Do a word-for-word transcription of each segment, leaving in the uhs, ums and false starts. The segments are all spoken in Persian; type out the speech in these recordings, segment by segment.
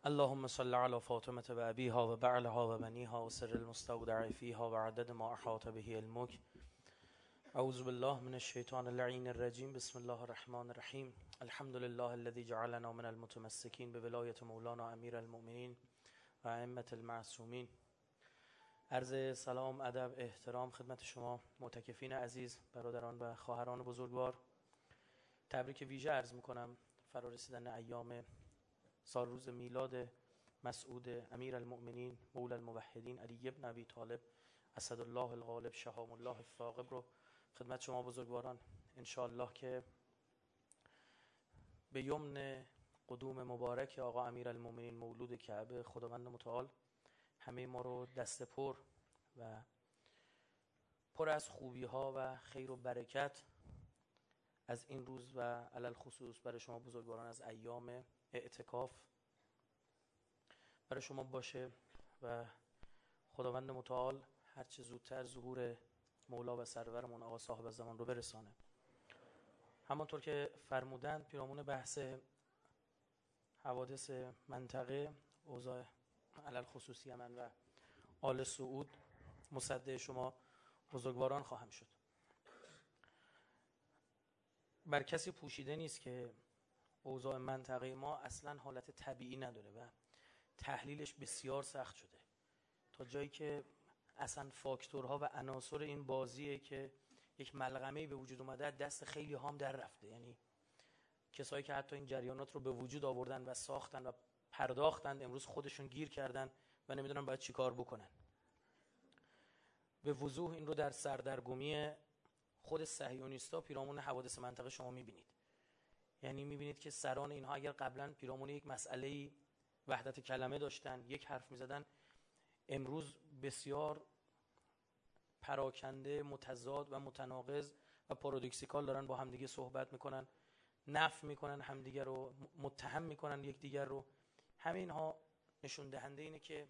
اللهم صل على فاطمة و أبيها و بعلها و بنيها و سر المستودع فيها و عدد ما أحاط به علمك. اعوذ بالله من الشیطان اللعین الرجیم. بسم الله الرحمن الرحیم. الحمد لله الذي جعلنا من المتمسكين بولایت مولانا امیر المؤمنین و ائمة المعصومین. عرض سلام، ادب، احترام خدمت شما معتکفین عزیز، برادران و خواهران بزرگوار. تبریک ویژه عرض میکنم فرارسیدن ایام سال روز میلاد مسعود امیر المؤمنین مولا الموحدین علی بن ابی طالب اسد الله الغالب شهام الله الثاقب رو خدمت شما بزرگواران انشاءالله که به یمن قدوم مبارک آقا امیر المؤمنین مولود کعبه خداوند متعال همه ما رو دست پر و پر از خوبی ها و خیر و برکت از این روز و علل خصوص برای شما بزرگواران از ایام اعتکاف برای شما باشه و خداوند متعال هرچه زودتر ظهور مولا و سرورمون آقا صاحب زمان رو برسانه. همانطور که فرمودند پیرامون بحث حوادث منطقه، اوضاع علل خصوص یمن و آل سعود مصدق شما بزرگواران خواهم شد. بر کسی پوشیده نیست که اوضاع منطقه ما اصلا حالت طبیعی نداره و تحلیلش بسیار سخت شده تا جایی که اصلا فاکتورها و عناصر این بازیه که یک ملغمه‌ای به وجود اومده دست خیلی هام در رفته. یعنی کسایی که حتی این جریانات رو به وجود آوردن و ساختن و پرداختن امروز خودشون گیر کردن و نمیدونن باید چی کار بکنن. به وضوح این رو در سردرگمی خود صهیونیستا پیرامون حوادث منطقه شما میبینید. یعنی میبینید که سران اینها اگر قبلا پیرامون یک مسئله وحدت کلمه داشتن، یک حرف میزدن، امروز بسیار پراکنده، متضاد و متناقض و پارادوکسیکال دارن با همدیگه صحبت میکنن، نفی میکنن همدیگه رو، متهم میکنن یکدیگر رو. همه اینها نشون دهنده اینه که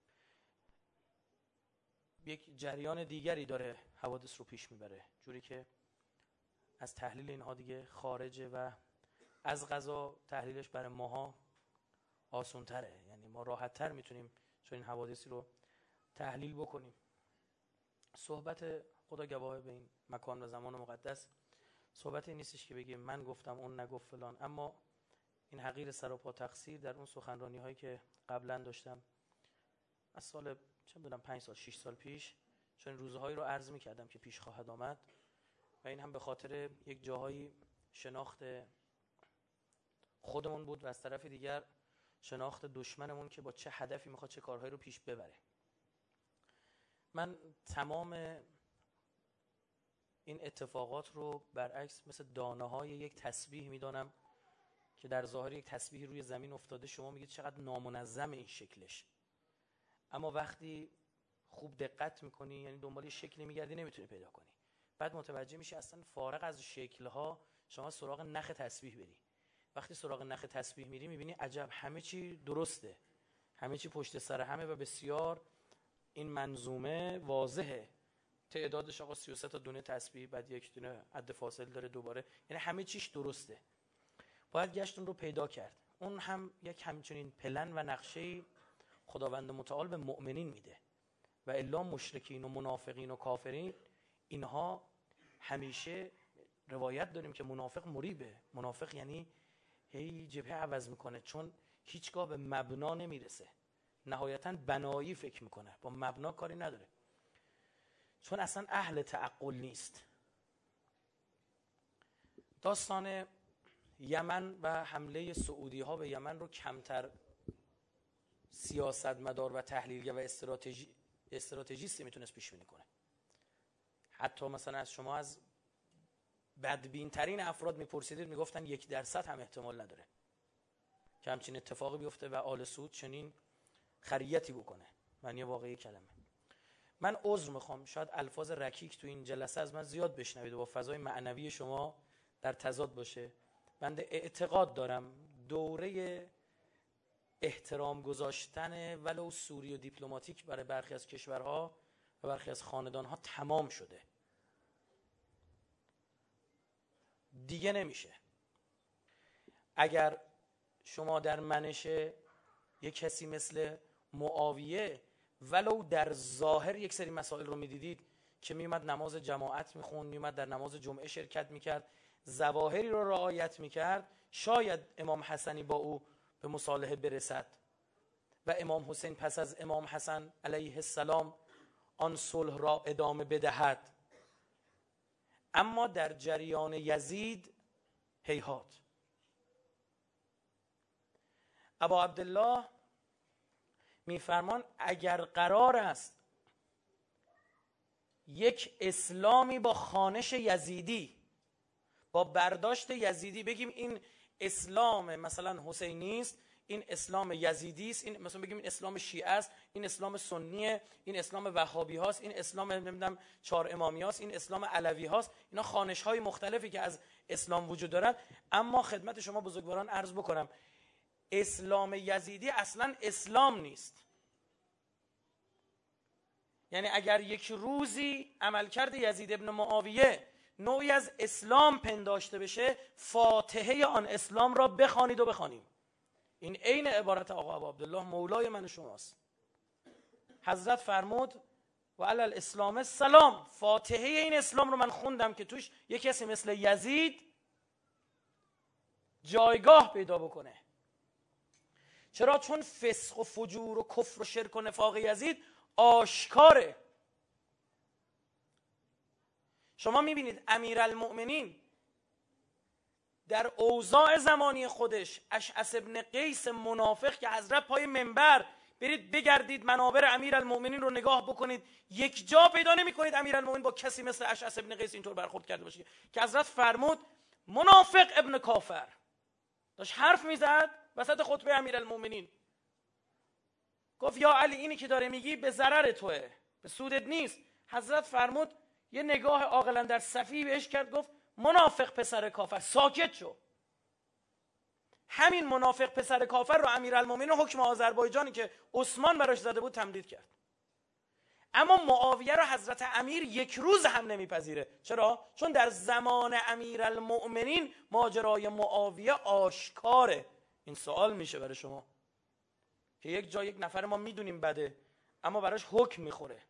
یک جریان دیگری داره حوادث رو پیش میبره، جوری که از تحلیل اینها دیگه خارجه و از قضا تحلیلش برای ماها آسان تره. یعنی ما راحت تر میتونیم چون این حوادثی رو تحلیل بکنیم. صحبت خدا گواه به این مکان و زمان مقدس صحبتی نیستش که بگیم من گفتم اون نگفت فلان، اما این حقیر سراپا تقصیر در اون سخنرانی هایی که قبلا داشتم از سال چه میدونم پنج سال شش سال پیش، چون روزهایی رو عرض میکردم که پیش خواهد آمد و این هم به خاطر یک جاهایی شناخت خودمون بود و از طرف دیگر شناخت دشمنمون که با چه هدفی میخواد چه کارهایی رو پیش ببره. من تمام این اتفاقات رو برعکس مثل دانه های یک تسبیح میدانم که در ظاهر یک تسبیح روی زمین افتاده، شما میگید چقدر نامنظم این شکلش، اما وقتی خوب دقت میکنی یعنی دنبال شکلی میگردی نمیتونی پیدا کنی، بعد متوجه میشی اصلا فارغ از شکلها شما سراغ نخ تسبیح بری. وقتی سراغ نخ تسبیح میری میبینی عجب همه چی درسته، همه چی پشت سر همه و بسیار این منظومه واضحه. تعدادش آقا سی و سه تا دونه تسبیح، بعد یک دونه عد فاصل داره دوباره، یعنی همه چیش درسته. باید گشت اون رو پیدا کرد. اون هم یک همچنین پلن و نقشه خداوند متعال به مؤمنین میده و الا مشرکین و منافقین و کافرین اینها همیشه روایت داریم که منافق مریبه. منافق یعنی هی جبهه عوض میکنه چون هیچگاه به مبنا نمیرسه، نهایتاً بنایی فکر میکنه، با مبنا کاری نداره، چون اصلا اهل تعقل نیست. داستان یمن و حمله سعودی ها به یمن رو کمتر سیاستمدار و تحلیلگر و استراتژی استراتژیستی میتونست پیش بینی کنه. حتی مثلا از شما از بدبین ترین افراد میپرسیدید میگفتن یک درصد هم احتمال نداره که همچین اتفاقی بیفته و آل سعود چنین خریتی بکنه. معنی واقعی کلمه. من عذر میخوام شاید الفاظ رکیک تو این جلسه از من زیاد بشنوید و با فضای معنوی شما در تضاد باشه. بنده اعتقاد دارم دوره احترام گذاشتن ولو سوری و دیپلماتیک برای برخی از کشورها و برخی از خاندانها تمام شده، دیگه نمیشه. اگر شما در منش یک کسی مثل معاویه ولو در ظاهر یک سری مسائل رو میدیدید که میومد نماز جماعت میخوند، میومد در نماز جمعه شرکت میکرد، ظواهری رو رعایت میکرد، شاید امام حسنی با او به مصالحه برسد و امام حسین پس از امام حسن علیه السلام آن صلح را ادامه بدهد. اما در جریان یزید هیهات. ابا عبدالله میفرمان اگر قرار است یک اسلامی با خوانش یزیدی، با برداشت یزیدی بگیم این اسلام مثلا حسینی است، این اسلام یزیدی است، این مثلا بگیم این اسلام شیعه است، این اسلام سنیه، این اسلام وهابی هاست، این اسلام نمیدونم چهار امامی هاست، این اسلام علوی هاست، اینا خوانش های مختلفی که از اسلام وجود دارد. اما خدمت شما بزرگواران عرض بکنم اسلام یزیدی اصلا اسلام نیست. یعنی اگر یک روزی عملکرد یزید ابن معاویه نوعی از اسلام پنداشته بشه، فاتحه آن اسلام را بخوانید و بخوانیم. این عین عبارت آقا ابو عبدالله مولای من و شماست. حضرت فرمود و علی الاسلام سلام، فاتحه این اسلام رو من خوندم که توش یک کسی مثل یزید جایگاه پیدا بکنه. چرا؟ چون فسق و فجور و کفر و شرک و نفاق یزید آشکاره. شما میبینید امیرالمؤمنین در اوضاع زمانی خودش، اشعث ابن قیس منافق که حضرت پای منبر، برید بگردید منابر امیرالمؤمنین رو نگاه بکنید، یک جا پیدا نمی‌کنید امیرالمؤمنین با کسی مثل اشعث ابن قیس اینطور برخورد کرده باشه که حضرت فرمود منافق ابن کافر. داشت حرف میزد وسط خطبه امیرالمؤمنین، گفت یا علی اینی که داره میگی به ضرر توئه، به سودت نیست. حضرت فرمود یه نگاه عاقلا در صفی بهش کرد، گفت منافق پسر کافر، ساکت شو. همین منافق پسر کافر رو امیرالمؤمنین حکم آذربایجانی که عثمان براش زده بود تمدید کرد. اما معاویه رو حضرت امیر یک روز هم نمیپذیره. چرا؟ چون در زمان امیرالمؤمنین ماجرای معاویه آشکاره. این سوال میشه برای شما که یک جا یک نفر ما میدونیم بده اما براش حکم میخوره،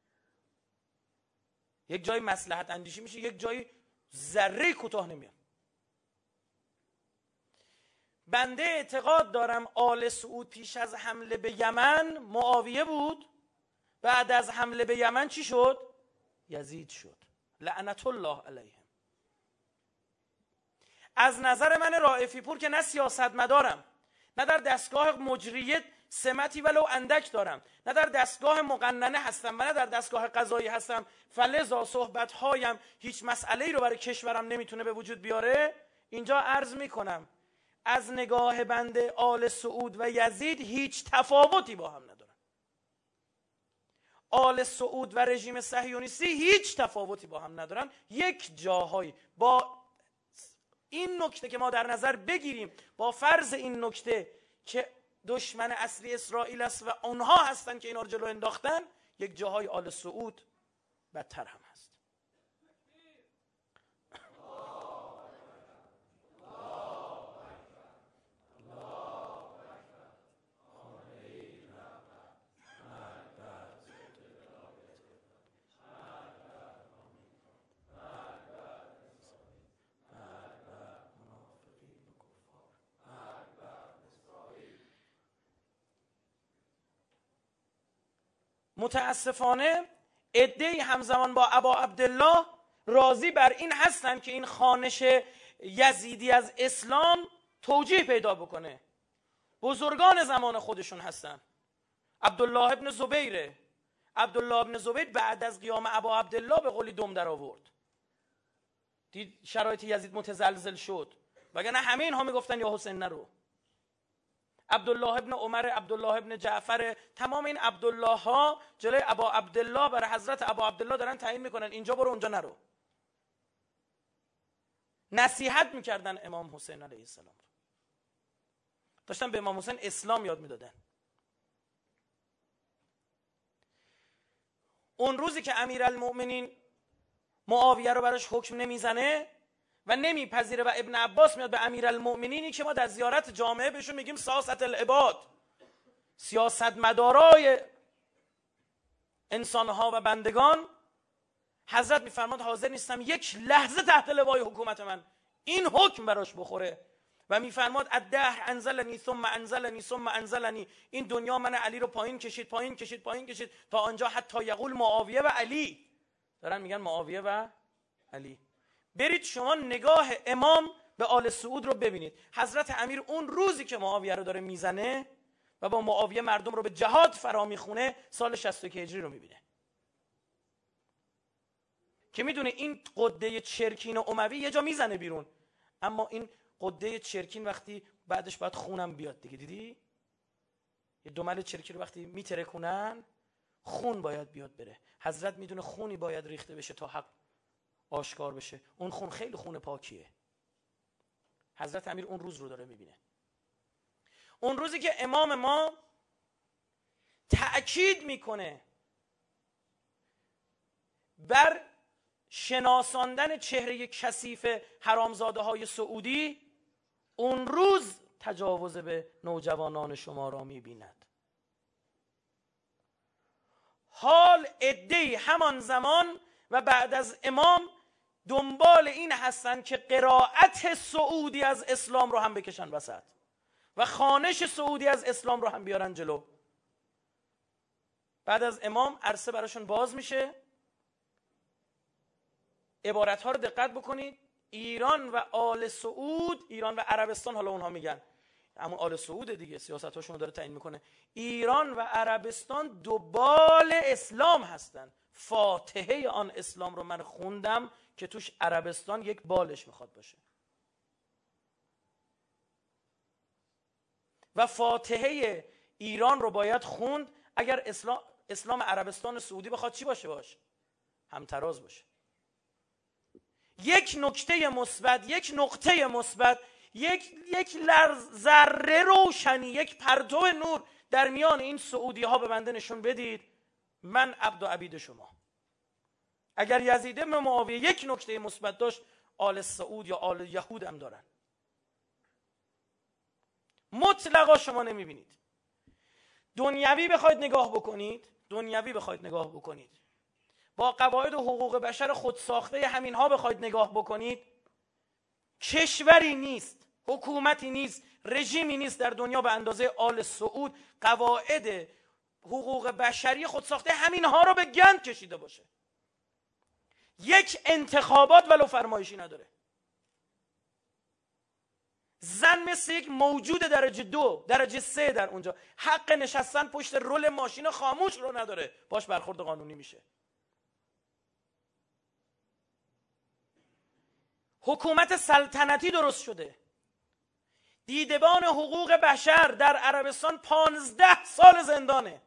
یک جای مصلحت اندیشی میشه، یک جای ذره کوتاه نمیاد. بنده اعتقاد دارم آل سعود پیش از حمله به یمن معاویه بود، بعد از حمله به یمن چی شد؟ یزید شد لعنت الله علیهم. از نظر من رائفی پور که نه سیاست مدارم، نه در دستگاه مجریه سمتی ولو اندک دارم، نه در دستگاه مقننه هستم و نه در دستگاه قضایی هستم، فلذا صحبت‌هایم هیچ مسئله‌ای رو برای کشورم نمیتونه به وجود بیاره. اینجا عرض میکنم از نگاه بنده آل سعود و یزید هیچ تفاوتی با هم ندارن. آل سعود و رژیم صهیونیستی هیچ تفاوتی با هم ندارن. یک جاهایی با این نکته که ما در نظر بگیریم، با فرض این نکته که دشمن اصلی اسرائیل است و اونها هستن که اینا رو جلو انداختن، یک جاهای آل سعود بدتر هم هست. متاسفانه عده‌ای همزمان با ابا عبدالله راضی بر این هستن که این خوانش یزیدی از اسلام توجیه پیدا بکنه. بزرگان زمان خودشون هستن. عبدالله ابن زبیر عبدالله ابن زبیر بعد از قیام ابا عبدالله به قولی دم در آورد، دید شرایط یزید متزلزل شد، وگرنه همه اینها میگفتن یا حسین نرو. عبدالله ابن عمر، عبدالله ابن جعفر، تمام این عبدالله ها جلوی ابا عبدالله برای حضرت ابا عبدالله دارن تعیین میکنن اینجا برو اونجا نرو. نصیحت میکردن امام حسین علیه السلام، داشتن به امام حسین اسلام یاد میدادن. اون روزی که امیرالمؤمنین معاویه رو براش حکم نمیزنه و نمیپذیره و ابن عباس میاد به امیرالمؤمنینی که ما در زیارت جامعه بهشون میگیم ساست العباد، سیاستمدارای انسانها و بندگان، حضرت میفرماد حاضر نیستم یک لحظه تحت لوای حکومت من این حکم براش بخوره. و میفرماد الدهر انزلنی ثم انزلنی ثم انزلنی، این دنیا من علی رو پایین کشید پایین کشید پایین کشید تا آنجا حتی یقول معاویه و علی، دارن میگن معاویه و علی. برید شما نگاه امام به آل سعود رو ببینید. حضرت امیر اون روزی که معاویه رو داره میزنه و با معاویه مردم رو به جهاد فرا میخونه، سال شصت و یک هجری رو میبینه که میدونه این قده چرکین و اموی یه جا میزنه بیرون، اما این قده چرکین وقتی بعدش باید خونم بیاد دیگه. دیدی یه دمل چرکین رو وقتی میترکونن خون باید بیاد بره. حضرت میدونه خونی باید ریخته بشه تا حق آشکار بشه. اون خون خیلی خون پاکیه. حضرت امیر اون روز رو داره میبینه، اون روزی که امام ما تأکید میکنه بر شناساندن چهره کثیف حرامزاده های سعودی، اون روز تجاوز به نوجوانان شما را میبیند. حال عده‌ای همان زمان و بعد از امام دنبال این هستن که قرائت سعودی از اسلام رو هم بکشن وسط و خوانش سعودی از اسلام رو هم بیارن جلو. بعد از امام عرصه براشون باز میشه. عبارت ها رو دقت بکنید. ایران و آل سعود، ایران و عربستان، حالا اونها میگن اما آل سعود دیگه، سیاست هاشون رو داره تعیین میکنه. ایران و عربستان دوبال اسلام هستن. فاتحه آن اسلام رو من خوندم که توش عربستان یک بالش میخواد باشه و فاتحه ایران رو باید خوند اگر اسلام, اسلام عربستان سعودی بخواد چی باشه باشه همتراز باشه. یک نکته مثبت، یک نقطه مثبت، یک یک ذره روشنی، یک پرتو نور در میان این سعودی ها به بنده نشون بدید. من عبد و عبید شما. اگر یزید بن معاویه یک نکته مثبت داشت، آل سعود یا آل یهود هم دارن. مطلقا شما نمیبینید. دنیوی بخواید نگاه بکنید، دنیوی بخواید نگاه بکنید، با قواعد حقوق بشر خود ساخته همین ها بخواید نگاه بکنید، کشوری نیست، حکومتی نیست، رژیمی نیست در دنیا به اندازه آل سعود قواعد حقوق بشری خود ساخته همین ها رو به گند کشیده باشه. یک انتخابات ولو فرمایشی نداره. زن مثل یک موجود درجه دو، درجه سه در اونجا. حق نشستن پشت رول ماشین خاموش رو نداره، باش برخورد قانونی میشه. حکومت سلطنتی درست شده. دیدبان حقوق بشر در عربستان پانزده سال زندانه.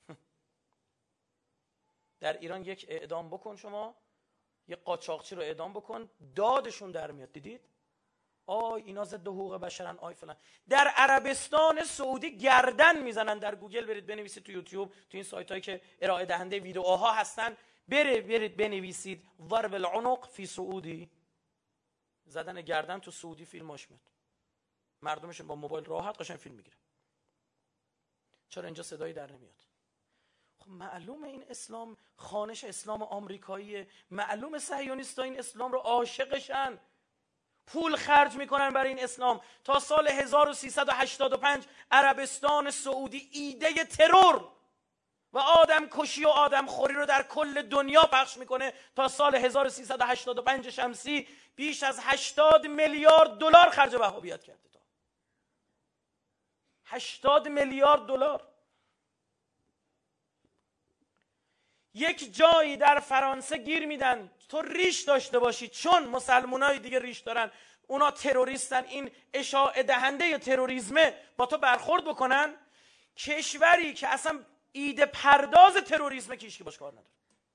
در ایران یک اعدام بکن، شما یک قاچاقچی رو اعدام بکن، دادشون در میاد. دیدید؟ آی اینا ضد حقوق بشرن، آی فلان. در عربستان سعودی گردن میزنن. در گوگل برید بنویسید، تو یوتیوب، تو این سایت هایی که ارائه دهنده ویدئوها هستن، برید برید بنویسید ضرب العنق فی سعودی، زدن گردن تو سعودی فیلماش میاد. مردمشون با موبایل راحت قشنگ فیلم میگیره. چرا اینجا صدایی در نمیاد؟ خب معلومه این اسلام خوانش اسلام آمریکاییه. معلومه صهیونیست‌ها این اسلام رو عاشقشن، پول خرج میکنن برای این اسلام. تا سال هزار و سیصد و هشتاد و پنج عربستان سعودی ایده ترور و آدم کشی و آدم خوری رو در کل دنیا پخش میکنه. تا سال هزار و سیصد و هشتاد و پنج شمسی بیش از هشتاد میلیارد دلار خرج وهابیت کرده. تا هشتاد میلیارد دلار. یک جایی در فرانسه گیر میدن تو ریش داشته باشی، چون مسلمانای دیگه ریش دارن، اونا تروریستن، این اشاعه دهنده تروریسمه، با تو برخورد بکنن. کشوری که اصلا ایده پرداز تروریسمه که هیچکی باش کار نداره.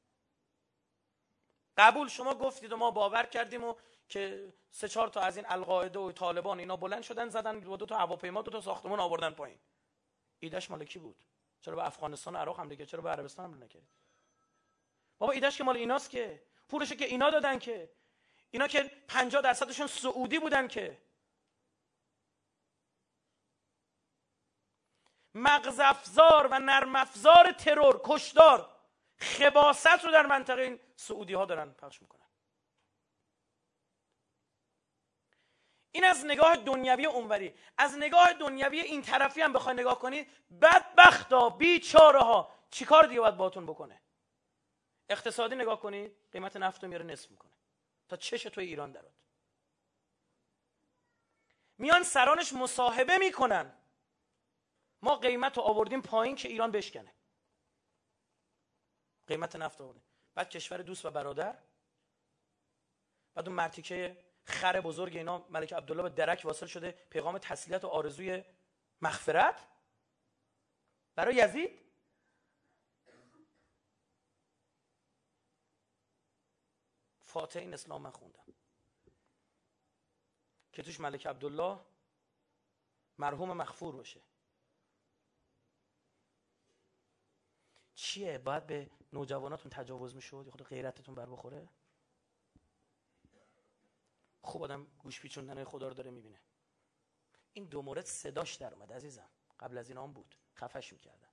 قبول، شما گفتید و ما باور کردیم و که سه چهار تا از این القاعده و طالبان اینا بلند شدن زدن دو, دو تا هواپیما دو تا ساختمون آوردن پایین. ایدهش مال کی بود؟ چرا به افغانستان و عراق حمله کرد؟ چرا به عربستان حمله نکرد؟ بابا ایدهش که مال ایناست، که پولش که اینا دادن، که اینا که پنجاه درصدشون سعودی بودن. که مغزافزار و نرمافزار ترور، کشتار، خباثت رو در منطقه این سعودی ها دارن پخش میکنن. این از نگاه دنیوی اونوری. از نگاه دنیوی این طرفی هم بخوای نگاه کنید، بدبختا، بیچاره ها، چیکار دیگه باید باهاتون بکنه؟ اقتصادی نگاه کنید، قیمت نفت رو میاره نصف میکنه تا چش توی ایران درات. میان سرانش مصاحبه میکنن، ما قیمت رو آوردیم پایین که ایران بشکنه، قیمت نفت آوردیم. بعد کشور دوست و برادر، بعد اون مرتیکه خر بزرگ اینا ملک عبدالله به درک واصل شده، پیغام تسلیت و آرزوی مغفرت برای یزید. فاتحه این اسلام من خوندم که توش ملک عبدالله مرحوم مغفور باشه. چیه؟ باید به نوجواناتون تجاوز میشد؟ خود غیرتتون بر بخوره؟ خوب آدم گوش پیچوندن خدا رو داره میبینه. این دو مورد صداش در اومد عزیزم، قبل از اینا هم بود، خفش میکردن.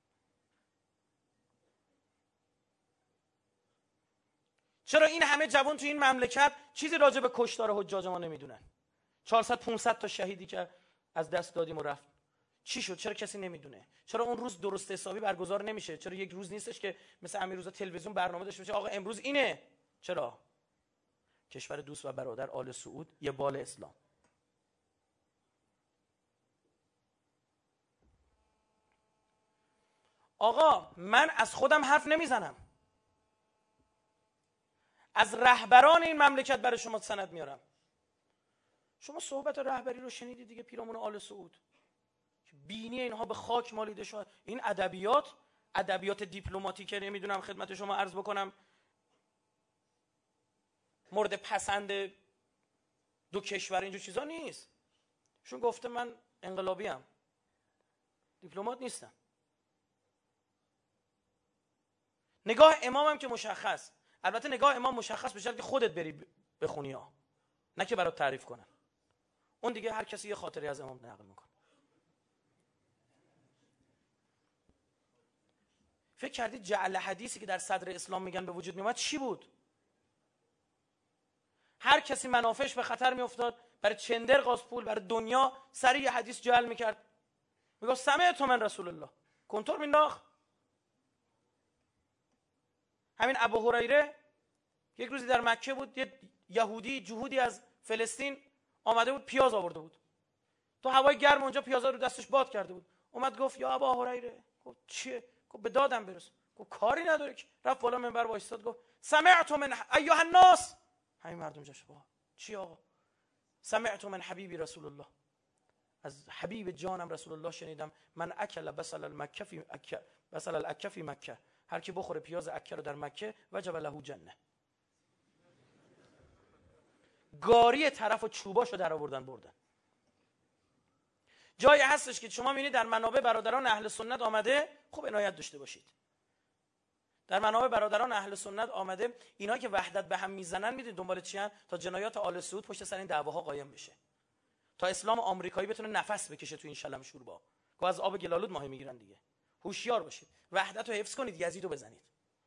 چرا این همه جوان تو این مملکت چیزی راجع به کشتار حجاج ما نمیدونن؟ چهارصد پانصد تا شهیدی که از دست دادیم و رفت، چی شد؟ چرا کسی نمیدونه؟ چرا اون روز درست حسابی برگزار نمیشه؟ چرا یک روز نیستش که مثل همین روزا تلویزیون برنامه داشته باشه آقا امروز اینه؟ چرا؟ کشور دوست و برادر آل سعود، یه بال اسلام. آقا من از خودم حرف نمیزنم، از رهبران این مملکت برای شما سند میارم. شما صحبت رهبری رو شنیدید دیگه، پیرامون آل سعود، بینی اینها به خاک مالیده شد. این ادبیات، ادبیات دیپلماتیک نمیدونم خدمت شما عرض بکنم مورد پسند دو کشور اینجور چیزا نیست. شون گفته من انقلابی ام، دیپلمات نیستم. نگاه امامم که مشخص، البته نگاه امام مشخص بشه که خودت بری بخونی ها، نه که برات تعریف کنن. اون دیگه هر کسی یه خاطری از امام نقل میکنه. فکر کردید جعل حدیثی که در صدر اسلام میگن به وجود میومد چی بود؟ هر کسی منافعش به خطر میافتاد، برای چندر قاز پول، برای دنیا سری یه حدیث جعل میکرد، میگه سمعت من رسول الله، کنتور مینداخت. همین ابو هریره یک روزی در مکه بود، یه یهودی جهودی از فلسطین آمده بود، پیاز آورده بود، تو هوای گرم اونجا پیازا رو دستش باد کرده بود. اومد گفت یا ابا هریره. گفت چیه؟ گفت به دادم برس. گفت کاری نداره که. رفت بالا منبر وایساد گفت سمعت من ایها الناس، همین مردم جاش با چی آقا؟ سمعت من حبیبی رسول الله، از حبیب جانم رسول الله شنیدم، من اکل بصل المکه فی مکه، بصل الاکه فی مکه، هر کی بخوره پیاز اکه رو در مکه وجب له جنه. گاری طرف و چوباشو در آوردن بردن. جایی هستش که شما می‌بینید در منابع برادران اهل سنت آمده، خوب عنایت داشته باشید، در منابع برادران اهل سنت آمده اینا که وحدت به هم میزنن، میدونید دنبال چی ان؟ تا جنایات آل سعود پشت سر این دعواها قایم بشه، تا اسلام آمریکایی بتونه نفس بکشه تو این شلم شوربا که از آب گلالود ماهی میگیرن دیگه. هوشیار باشید، وحدت رو حفظ کنید، یزید رو بزنید.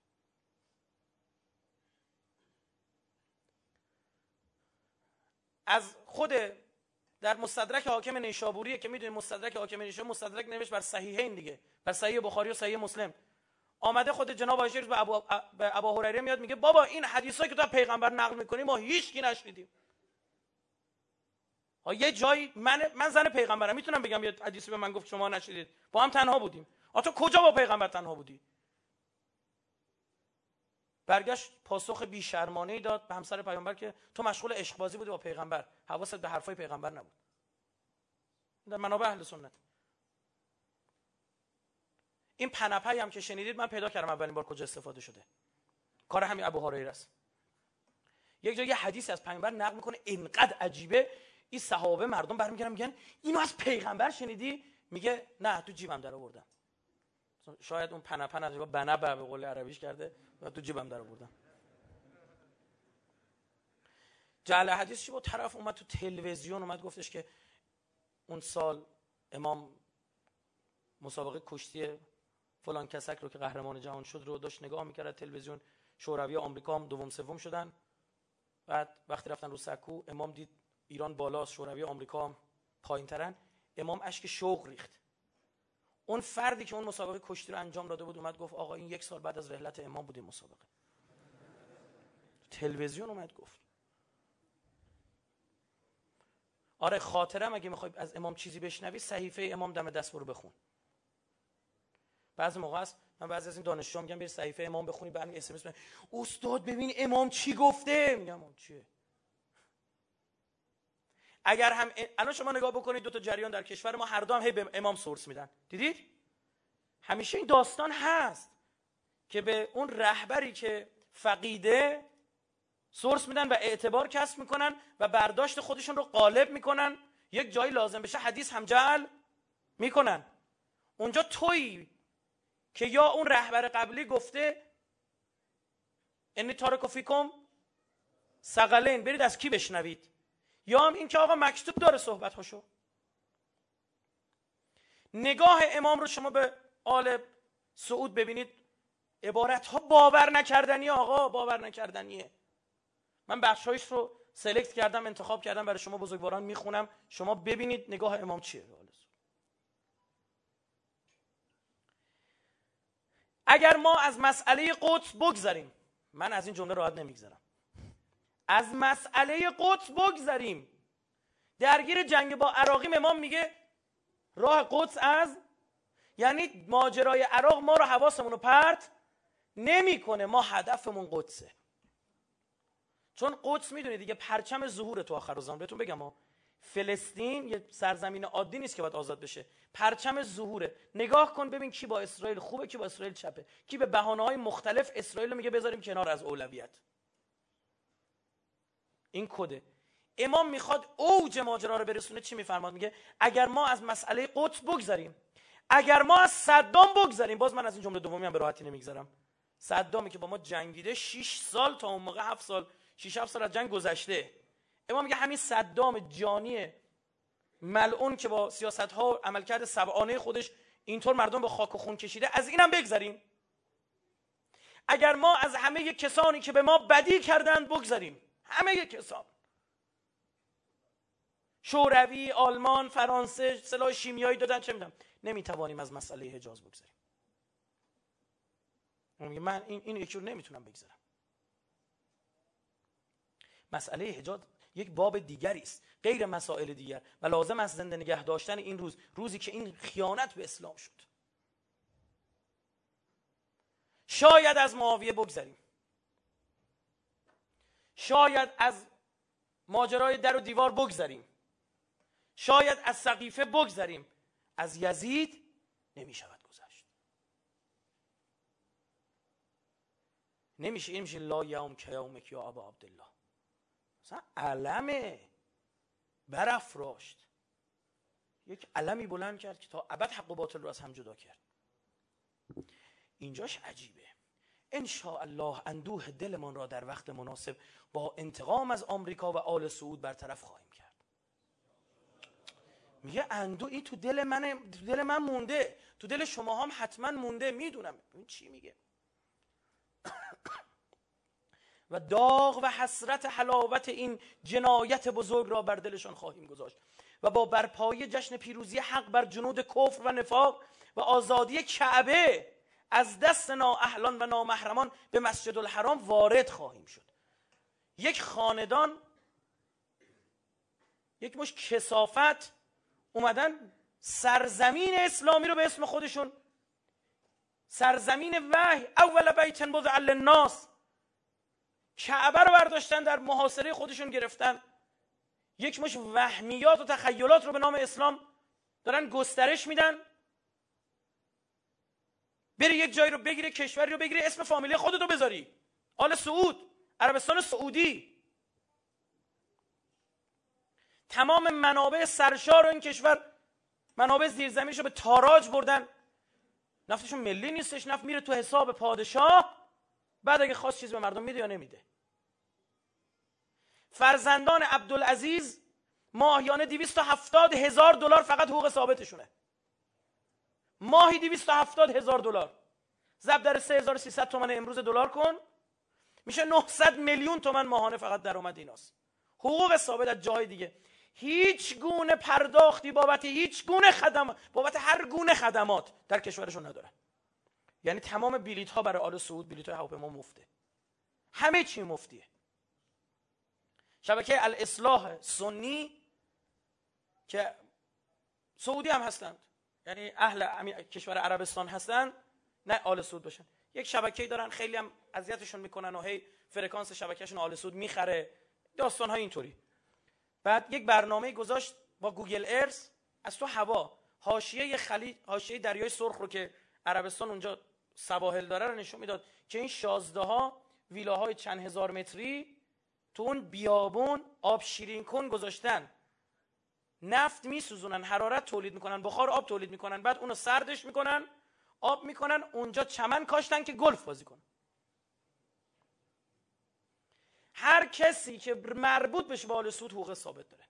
از خود در مستدرک حاکم نیشابوریه که میدونید مستدرک حاکم نیشابوری مستدرک نوشت بر صحیحین دیگه، بر صحیح بخاری و صحیح مسلم. آمده خود جناب عایشه به ابو به ابو هریره میاد میگه بابا این حدیثایی که تو پیغمبر نقل میکنی ما هیچ کی نشنیدیم. ها یه جایی من من زن پیغمبرم میتونم بگم یه حدیثی به من گفت شما نشنیدید، با هم تنها بودیم. آ تو کجا با پیغمبر تنها بودی؟ برگشت پاسخ بی شرمانه‌ای داد به همسر پیغمبر که تو مشغول عشق بازی بودی با پیغمبر، حواست به حرفای پیغمبر نبود. در منابع اهل سنت این پنپی هم که شنیدید من پیدا کردم اولین بار کجا استفاده شده، کار همین ابو هریره است. یک جا یه حدیث از پیغمبر نقل میکنه اینقدر عجیبه، این صحابه مردم برمیگردن میگن اینو از پیغمبر شنیدی؟ میگه نه تو جیبم در آوردم. شاید اون پنپن از بنبه به قول عربیش کرده و تو جیبم در آوردم. جعل حدیث چی بود؟ طرف اومد تو تلویزیون اومد گفتش که اون سال امام مسابقه کشتی فلان کسک رو که قهرمان جهان شد رو داشت نگاه میکرد تلویزیون. شوروی آمریکا هم دوم سوم شدن. بعد وقتی رفتن رو سکو امام دید ایران بالاست، شوروی آمریکا هم پایین‌ترن، امام اشک شوق ریخت. اون فردی که اون مسابقه کشتی رو انجام داده بود اومد گفت آقا این یک سال بعد از رحلت امام بود این مسابقه. تلویزیون اومد گفت. آره خاطرم اگه میخوای از امام چیزی بشنوی صحیفه امام دم دست برو بخون. بعضی موقع است من بعضی از این دانشجوها میگم بری صحیفه امام بخونی، بعد اس ام اس میاد استاد ببین امام چی گفته، میگم اون چیه. اگر هم الان شما نگاه بکنید دو تا جریان در کشور ما هر دو هم هی به امام سورس میدن، دیدید؟ همیشه این داستان هست که به اون رهبری که فقیده سورس میدن و اعتبار کسب میکنن و برداشت خودشون رو غالب میکنن، یک جایی لازم بشه حدیث هم جعل میکنن. اونجا تویی که یا اون رهبر قبلی گفته انی تارک فیکم ثقلین، برید از کی بشنوید، یا هم این که آقا مکتوب داره صحبت هاشو. نگاه امام رو شما به آل سعود ببینید، عبارت ها باور نکردنیه آقا، باور نکردنیه. من بخشایش رو سلکت کردم، انتخاب کردم برای شما بزرگواران میخونم، شما ببینید نگاه امام چیه. اگر ما از مسئله قدس بگذریم، من از این جمله راحت نمیگذرم، از مسئله قدس بگذریم، درگیر جنگ با عراقیم، امام میگه راه قدس از، یعنی ماجرای عراق ما رو حواسمون رو پرت نمیکنه، ما هدفمون قدسه. چون قدس میدونید دیگه پرچم ظهور تو آخر الزمان. بهتون بگم ها، فلسطین یه سرزمین عادی نیست که باید آزاد بشه، پرچم ظهوره. نگاه کن ببین کی با اسرائیل خوبه، کی با اسرائیل چپه، کی به بهانه‌های مختلف اسرائیل رو میگه بذاریم کنار از اولویت. این کده. امام میخواد اوج ماجرا رو برسونه، چی میفرماد؟ میگه اگر ما از مسئله قدس بگذریم، اگر ما از صدام بگذریم، باز من از این جمله دومی هم به راحتی نمیگذرم. صدامی که با ما جنگیده شش سال، تا اون موقع هفت سال شش هفت سال از جنگ گذشته. امام میگه همین صدام جانی ملعون که با سیاست‌ها عملکرد سبعانه خودش اینطور مردم به خاک و خون کشیده، از اینم بگذریم. اگر ما از همه کسانی که به ما بدی کردند بگذریم، همه کسان، شوروی، آلمان، فرانسه، سلاح شیمیایی دادن، چه میدونم، نمیتوانیم از مسئله حجاز بگذریم. من این این یکی رو نمیتونم بگذرم. مسئله حجاز یک باب دیگری است، غیر مسائل دیگر، و لازم است زنده نگه داشتن این روز، روزی که این خیانت به اسلام شد. شاید از معاویه بگذریم، شاید از ماجرای در و دیوار بگذریم، شاید از سقیفه بگذریم، از یزید نمی شود گذشت. نمیشه. این میشه لا یوم که یومک یا ابا عبدالله، مثلا علمه برافراشت، یک علمی بلند کرد که تا ابد حق و باطل رو از هم جدا کرد. اینجاش عجیبه. ان شاء الله اندوه دلمان را در وقت مناسب با انتقام از آمریکا و آل سعود برطرف خواهیم کرد. میگه اندوه این تو دل من، تو دل من مونده، تو دل شما هم حتما مونده، میدونم. این چی میگه؟ و داغ و حسرت حلاوت این جنایت بزرگ را بر دلشان خواهیم گذاشت و با برپایی جشن پیروزی حق بر جنود کفر و نفاق و آزادی کعبه از دست نااهلان و نامحرمان به مسجد الحرام وارد خواهیم شد. یک خاندان، یک مش کثافت اومدن سرزمین اسلامی رو به اسم خودشون، سرزمین وحی، اول بیت بضع للناس، کعبه رو برداشتن در محاصره خودشون گرفتن. یک مش وهمیات و تخیلات رو به نام اسلام دارن گسترش میدن. بری یک جایی رو بگیره، کشوری رو بگیره، اسم فامیلی خودتو بذاری، آل سعود، عربستان سعودی. تمام منابع سرشار این کشور، منابع زیرزمینش رو به تاراج بردن. نفتشون ملی نیستش، نفت میره تو حساب پادشاه، بعد اگه خواست چیز به مردم میده یا نمیده. فرزندان عبدالعزیز ماهیانه دویست و هفتاد هزار دلار فقط حقوق ثابتشونه. ماهی دویست و هفتاد هزار دلار، ضرب در سه هزار و سیصد تومان امروز دلار کن، میشه نهصد میلیون تومان ماهانه فقط درآمد ایناست. حقوق ثابت از جای دیگه، هیچ گونه پرداختی بابت هیچ گونه خدمات، بابت هر گونه خدمات در کشورشون نداره. یعنی تمام بلیط ها برای آل سعود، بلیط های هواپیما مفته، همه چی مفتیه. شبکه الاصلاح سنی که سعودی هم هستند، یعنی اهل کشور عربستان هستند، نه آل سعود باشن، یک شبکه‌ای دارن، خیلی هم اذیتشون میکنن و هی فرکانس شبکهشون آل سعود میخره، داستان های اینطوری. بعد یک برنامه گذاشت با گوگل ارث از تو هوا حاشیه خلیج، حاشیه دریای سرخ رو که عربستان اونجا سواحل داره رو نشون میداد که این شازده ها ویلاهای چند هزار متری تو اون بیابون آب شیرین کن گذاشتن، نفت میسوزونن، حرارت تولید میکنن، بخار آب تولید میکنن، بعد اونو سردش میکنن، آب میکنن، اونجا چمن کاشتن که گلف بازی کنن. هر کسی که مربوط بشه به آل سعود حقوق ثابت داره،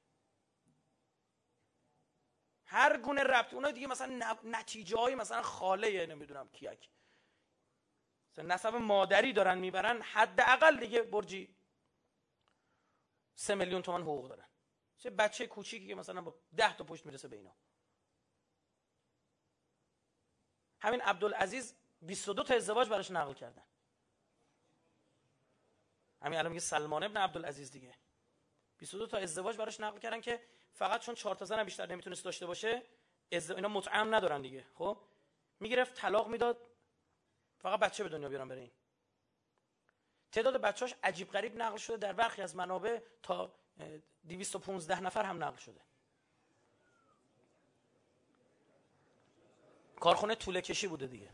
هر گونه ربط. اونا دیگه مثلا نتیجه های مثلا خاله نمیدونم کیک، مثلا نسب مادری دارن میبرن، حداقل دیگه برجی سه میلیون تومان حقوق دارن. چه بچه کوچیکی که مثلا با ده تا پشت میرسه به اینا. همین عبدالعزیز بیست و دو تا ازدواج براش نقل کردن. همین الان میگه سلمان ابن عبدالعزیز دیگه، بیست و دو تا ازدواج براش نقل کردن که فقط چون چهار تا زن بیشتر نمیتونست داشته باشه، اینا مطعم ندارن دیگه، خب میگرفت طلاق میداد فقط بچه به دنیا بیارن برای این. تعداد بچه‌هاش عجیب غریب نقل شده، در برخی از منابع تا دویست و پانزده نفر هم نقل شده. کارخونه طوله کشی بوده دیگه.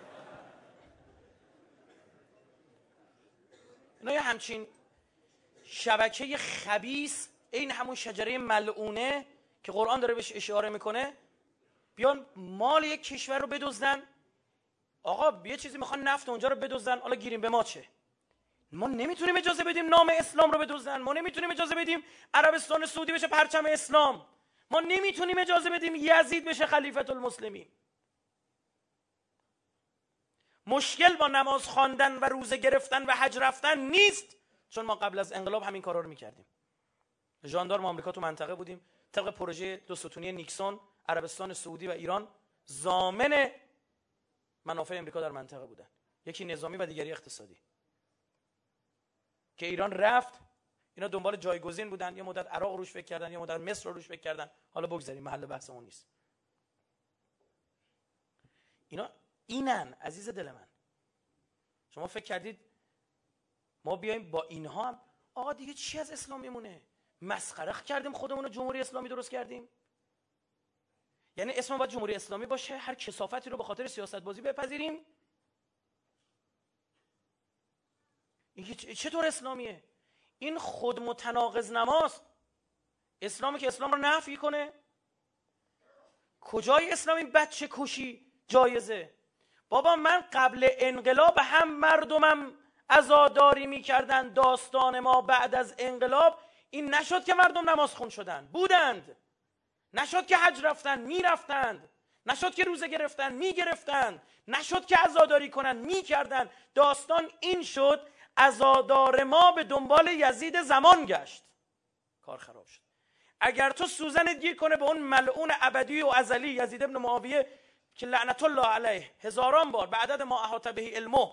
اینا یه همچین شبکه خبیث، این همون شجره ملعونه که قرآن داره بهش اشاره میکنه، بیان مال یک کشور رو بدزدن. آقا یه چیزی میخوان نفت اونجا رو بدزدن، حالا گیریم به ما چه؟ ما نمیتونیم اجازه بدیم نام اسلام رو بدزدن، ما نمیتونیم اجازه بدیم عربستان سعودی بشه پرچم اسلام، ما نمیتونیم اجازه بدیم یزید بشه خلیفة المسلمین. مشکل با نماز خواندن و روزه گرفتن و حج رفتن نیست، چون ما قبل از انقلاب همین کارا رو میکردیم. ژاندارم آمریکا تو منطقه بودیم، طبق پروژه دو ستونی نیکسون عربستان سعودی و ایران ضامن منافع امریکا در منطقه بودن، یکی نظامی و دیگری اقتصادی. که ایران رفت، اینا دنبال جایگزین بودن، یه مدت عراق روش فکر کردن، یه مدت مصر روش فکر کردن، حالا بگذاریم محل بحث اون نیست. اینا اینن عزیز دل من. شما فکر کردید ما بیایم با اینها هم آقا دیگه چی از اسلام میمونه؟ مسخره کردیم خودمون رو، جمهوری اسلامی درست کردیم. یعنی اسم باید جمهوری اسلامی باشه، هر کثافتی رو به خاطر سیاست بازی بپذیریم؟ این چطور اسلامیه؟ این خود متناقض نماست. اسلامی که اسلام رو نفی کنه؟ کجای اسلامی بچه کشی جایزه؟ بابا من قبل انقلاب هم مردمم عزاداری میکردن، داستان ما بعد از انقلاب این نشد که مردم نماز خون شدن، بودند. نشد که حج رفتن، میرفتند. نشد که روزه گرفتن، میگرفتند. نشد که عزاداری کنن، میکردن. داستان این شد عزادار ما به دنبال یزید زمان گشت، کار خراب شد. اگر تو سوزنت گیر کنه به اون ملعون ابدی و ازلی یزید ابن معاویه که لعنت الله علیه هزاران بار به عدد ما احاط به علمه،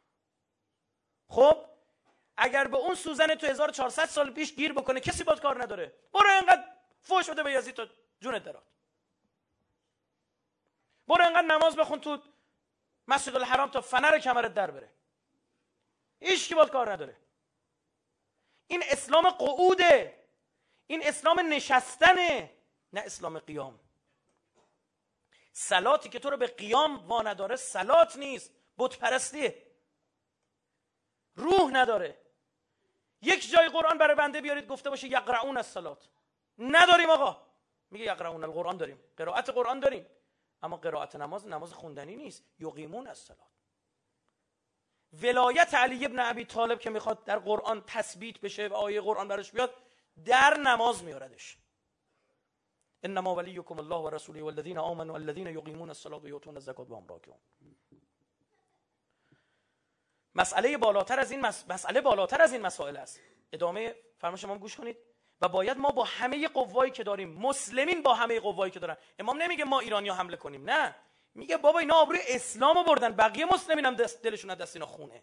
خب اگر به اون سوزن تو هزار و چهارصد سال پیش گیر بکنه کسی باید کار نداره. برو اینقدر فوش بده به یزید تا جونت درات. برو اینقدر نماز بخون تو مسجد الحرام تا فنر کمرت در بره، هیچ کی باید کار نداره. این اسلام قعوده، این اسلام نشستنه، نه اسلام قیام. صلاتی که تو رو به قیام وا نداره صلات نیست، بت پرستیه، روح نداره. یک جای قرآن برای بنده بیارید گفته باشه یقرؤون الصلات، نداریم آقا. میگه یقرؤون القرآن داریم، قرائت قرآن داریم، اما قرائت نماز نماز خوندنی نیست. یقیمون الصلات. ولایت علی ابن ابی طالب که میخواد در قرآن تثبیت بشه و آیه قرآن براش بیاد، در نماز میاردش. انما ولیکم الله و رسوله والذین آمنوا والذین یقیمون الصلاة و یؤتون الزکاة و هم راکعون. مسئله بالاتر از این مس... مسئله بالاتر از این مسائل است. ادامه فرمایش امام گوش کنید. و باید ما با همه قوایی که داریم، مسلمین با همه قوایی که دارن، امام نمیگه ما ایرانی‌ها حمله کنیم، نه، میگه بابا اینا آبروی اسلامو بردن، بقیه مسلمین هم دست دلشون از دست اینا خونه.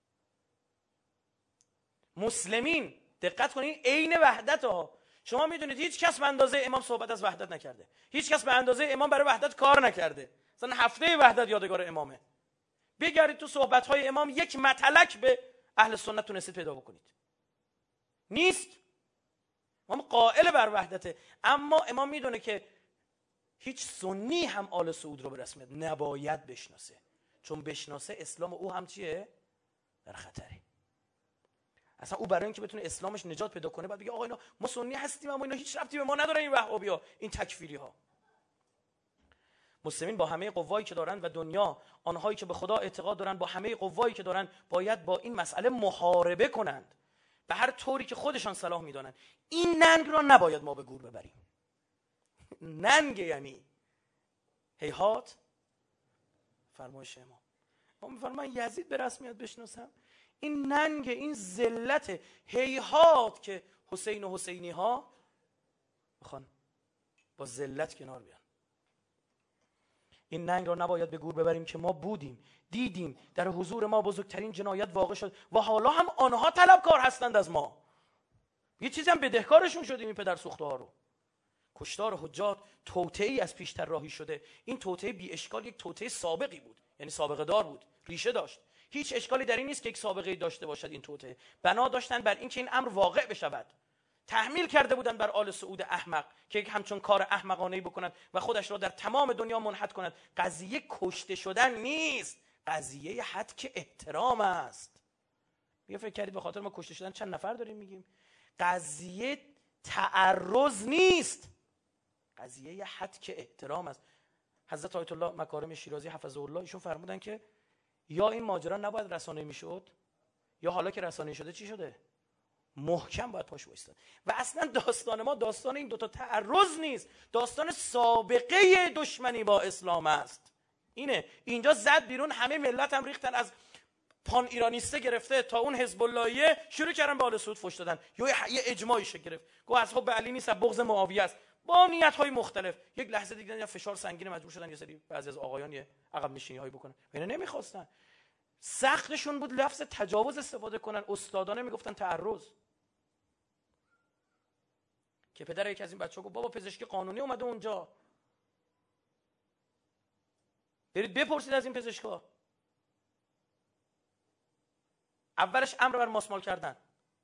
مسلمین دقت کنین عین وحدت ها. شما میدونید هیچ کس به اندازه امام صحبت از وحدت نکرده، هیچ کس به اندازه امام برای وحدت کار نکرده. مثلا هفته وحدت یادگار امامه. بگردید تو صحبت های امام یک مطلق به اهل سنت تونستید پیدا بکنید؟ نیست. امام قائل بر وحدته، اما امام میدونه که هیچ سنی هم آل سعود رو به رسمیت نباید بشناسه، چون بشناسه اسلام او هم چیه؟ در خطره. اصلا او برای اینکه بتونه اسلامش نجات پیدا کنه باید بگه آقا اینا ما سنی هستیم اما اینا هیچ ربطی به ما نداره، این وهابی‌ها، این تکفیری ها. مسلمین با همه قوایی که دارن و دنیا آنهایی که به خدا اعتقاد دارن با همه قوایی که دارن باید با این مسئله محاربه کنند به هر طوری که خودشان صلاح میدونن. این ننگ را نباید ما به گور ببریم. ننگ یعنی هیهات فرمایش امام. ما میفرمان یزید به رسمیت بشناسم، این ننگ، این ذلت، هیهات که حسین و حسینی ها بخوان با ذلت کنار بیان. این ننگ را نباید به گور ببریم که ما بودیم، دیدیم، در حضور ما بزرگترین جنایت واقع شد و حالا هم آنها طلبکار هستند از ما. یه چیزی هم بدهکارشون شدیم این پدر سوخته ها رو. کشتار حجاج توطئه‌ای از پیشتر راهی شده. این توطئه بی اشکال یک توطئه سابقی بود، یعنی سابقه دار بود، ریشه داشت. هیچ اشکالی در این نیست که یک سابقه داشته باشد. این توطئه بنا داشتن بر اینکه این امر واقع بشود. تحمیل کرده بودند بر آل سعود احمق که یک همچون کار احمقانه‌ای بکنند و خودش را در تمام دنیا منحط کنند. قضیه کشته شدن نیست، قضیه حد احترام است. بیا فکر کردید به خاطر ما کشته شدن چند نفر داریم میگیم؟ قضیه تعرض نیست، قضیه حد احترام است. حضرت آیت الله مکارم شیرازی حفظه الله ایشون فرمودن که یا این ماجرا نباید رسانه‌ای میشد، یا حالا که رسانه‌ای شده چی شده؟ محکم باید پاش وایستاد. و اصلا داستان ما داستان این دوتا تعرض نیست، داستان سابقه دشمنی با اسلام است. اینه اینجا زد بیرون، همه ملت هم ریختن، از پان ایرانیسته گرفته تا اون حزب اللهیه شروع کردن به آل سعود فحش دادن. یا یه اجماعی شکل گرفت، گفت از حب علی نیست، بغض معاویه است، با نیت‌های مختلف. یک لحظه دیگه دیدن فشار سنگین، مجبور شدن یه سری بعضی از آقایان یه عقب نشینی‌هایی بکنن. اینا نمی‌خواستن، سختشون بود لفظ تجاوز استفاده کنن. استادانه میگفتن تعرض. که پدر یکی از این بچه‌ها گفت بابا پزشکی قانونی اومده اونجا، برید بپرسید از این پزشکا. اولش امر بر ماسمال کردن،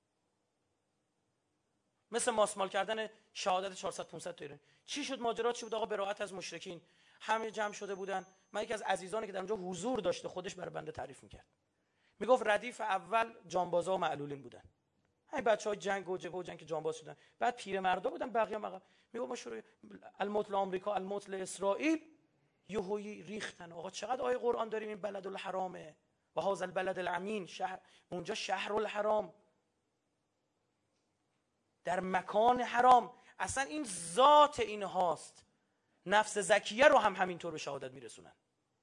مثل ماسمال کردن شهادت چهارصد پانصد تا ایرانی. چی شد ماجرا؟ چی بود آقا؟ براءت از مشرکین. همه جمع شده بودن. من یکی از عزیزانی که در اونجا حضور داشته خودش برای بنده تعریف میکرد، میگفت ردیف اول جانبازا و معلولین بودن، همین بچهای جنگ و جبهه و جنگ که جانباز شدن. بعد پیرمردا بودن، بقیه مقام. میگفت ما شروع الموت لآمریکا، الموت لاسرائیل، یهویی ریختن. آقا چقدر آیه قرآن داریم، این بلد الحرامه و هذا البلد الامین، شهر اونجا شهر الحرام، در مکان حرام. اصلا این ذات این هاست. نفس زکیه رو هم همینطور به شهادت میرسونن.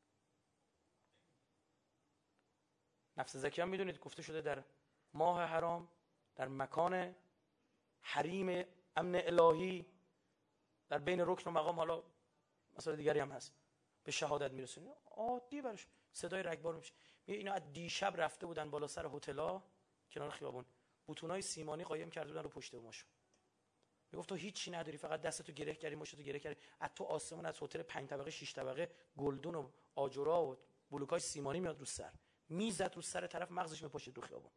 نفس زکیه هم میدونید گفته شده در ماه حرام، در مکان حریم امن الهی، در بین رکن و مقام، حالا مسئله دیگری هم هست، به شهادت میرسونه. عادی براش صدای رگبار میشه. میگه اینا از دیشب رفته بودن بالا سر هتل‌ها کنار خیابون، بوتونای سیمانی قایم کرده بودن رو پشت بومشون. میگفت تو هیچی نداری، فقط دستتو گره کردی، مشتتو گره کردی، از تو آسمون، از هتل پنج طبقه شش طبقه گلدون و آجرها و بلوکای سیمانی میاد رو سر، میزد رو سر طرف، مغزش میپاشید رو خیابون.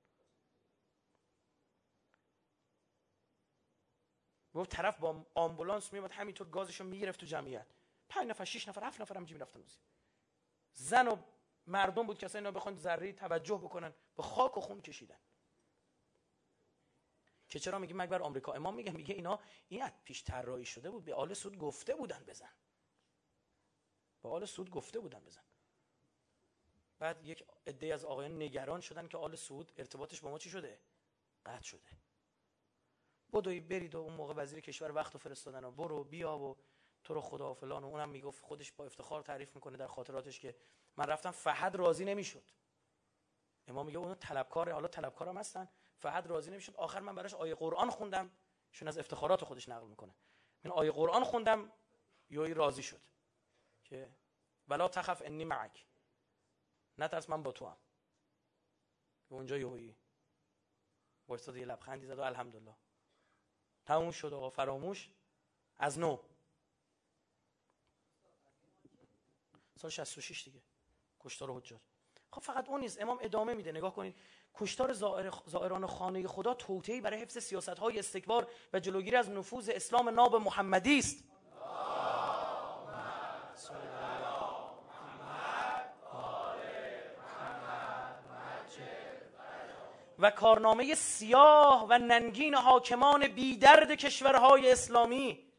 گفت طرف با آمبولانس میومد همینطور گازشو میگرفت تو جمعیت، پنج نفر شش نفر هفت نفر همینجوری میرفتن. زن و مردم بود که اصلا اینا بخوان ذره توجه بکنن، به خاک و خون کشیدن. که چرا میگیم مگه بر آمریکا؟ امام میگه میگه اینا این از پیش طراحی شده بود، به آل سعود گفته بودن بزن، به آل سعود گفته بودن بزن. بعد یک عده از آقایان نگران شدن که آل سعود ارتباطش با ما چی شده؟ قطع شده. بدوی برید و اون موقع وزیر کشور وقتو فرستادن و برو بیا و تو رو خدا و فلان و اونم میگفت خودش با افتخار تعریف میکنه در خاطراتش که من رفتم فهد راضی نمیشد. امام میگه اون طلبکاره، حالا طلبکارم هستن، فهد راضی نمیشد. آخر من براش آیه قرآن خوندم، شون از افتخارات خودش نقل میکنه، من آیه قرآن خوندم یوی راضی شد که ولا تخف انی معک، نترس من با تو هم. اونجا یوی وایساد یه لبخندی زد و الحمدلله تموم شد آقا، فراموش از نو. سال شصت و شش دیگه کشتار حجاج. خب فقط اون نیست، امام ادامه میده. نگاه کنید کشتار زائر زائران خانه خدا توطئه‌ای برای حفظ سیاست‌های استکبار و جلوگیری از نفوذ اسلام ناب محمدی است. و کارنامه سیاه و ننگین حاکمان بیدرد کشورهای اسلامی،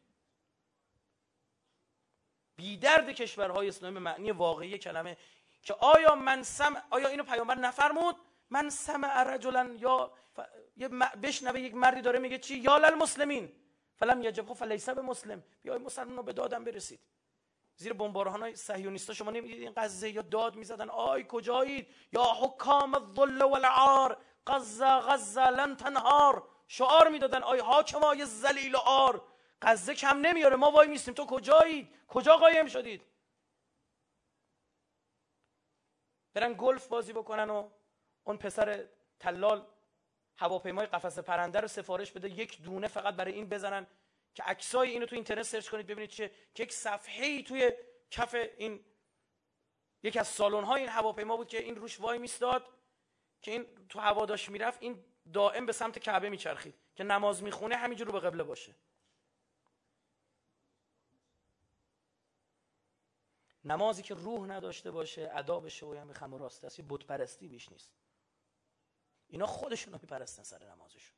بیدرد کشورهای اسلامی به معنی واقعی کلمه، که آیا من سمع، آیا اینو پیامبر نفرمود من سمع رجلا، یا ف... یه م... بشنوه یک مردی داره میگه چی یا للمسلمین فلم یجب فلیس بمسلم، بیای مسلمانو به دادم برسید. زیر بمباران‌های صهیونیستا شما نمیدید این غزه یا داد میزدن آی کجایید یا حکام الظل والعار غزه غزه لن تنهار، شعار میدادن آی حاکمای ذلیل و عار، غزه کم نمیاره ما وای میستیم، تو کجایید، کجا قایم شدید؟ برن گلف بازی بکنن و اون پسر تلال هواپیمای قفس پرنده رو سفارش بده یک دونه فقط برای این بزنن که عکسای اینو تو اینترنت سرچ کنید ببینید چه که یک صفحه‌ای توی کف این یکی از سالن‌های این هواپیما بود که این روش وای میستاد که این تو هوا داشت میرفت، این دائم به سمت کعبه میچرخید که نماز میخونه همینجور رو به قبله باشه. نمازی که روح نداشته باشه ادابش و هم خم و راسته است، بت پرستی بیش نیست. اینا خودشون رو میپرستن سر نمازشون.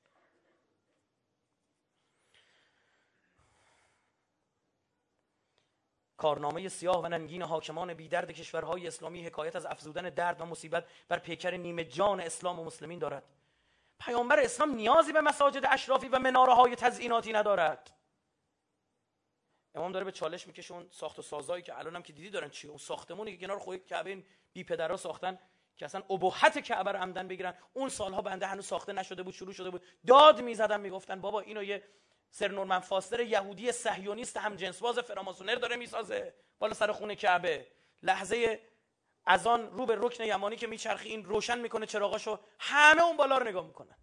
کارنامه سیاه و ننگین حاکمان بیدرد کشورهای اسلامی حکایت از افزودن درد و مصیبت بر پیکر نیمه جان اسلام و مسلمین دارد. پیامبر اسلام نیازی به مساجد اشرافی و مناره‌های تزئیناتی ندارد. امام داره به چالش میکشه اون ساخت و سازایی که الانم که دیدی دارن چی، اون ساختمونی که کنار خود کعبه این بی پدرها ساختن که اصلا اباحت کعبه رو عمدن بگیرن، اون سالها بنده هنوز ساخته نشده بود، شروع شده بود، داد میزدن میگفتن بابا اینو یه سر نورمن فاستر یهودی صهیونیست هم جنسباز فراماسونر داره میسازه بالا سر خونه کعبه. لحظه اذان رو به رکن یمانی که میچرخی این روشن میکنه چراغاشو، همه اون بالا رو نگاه میکنن.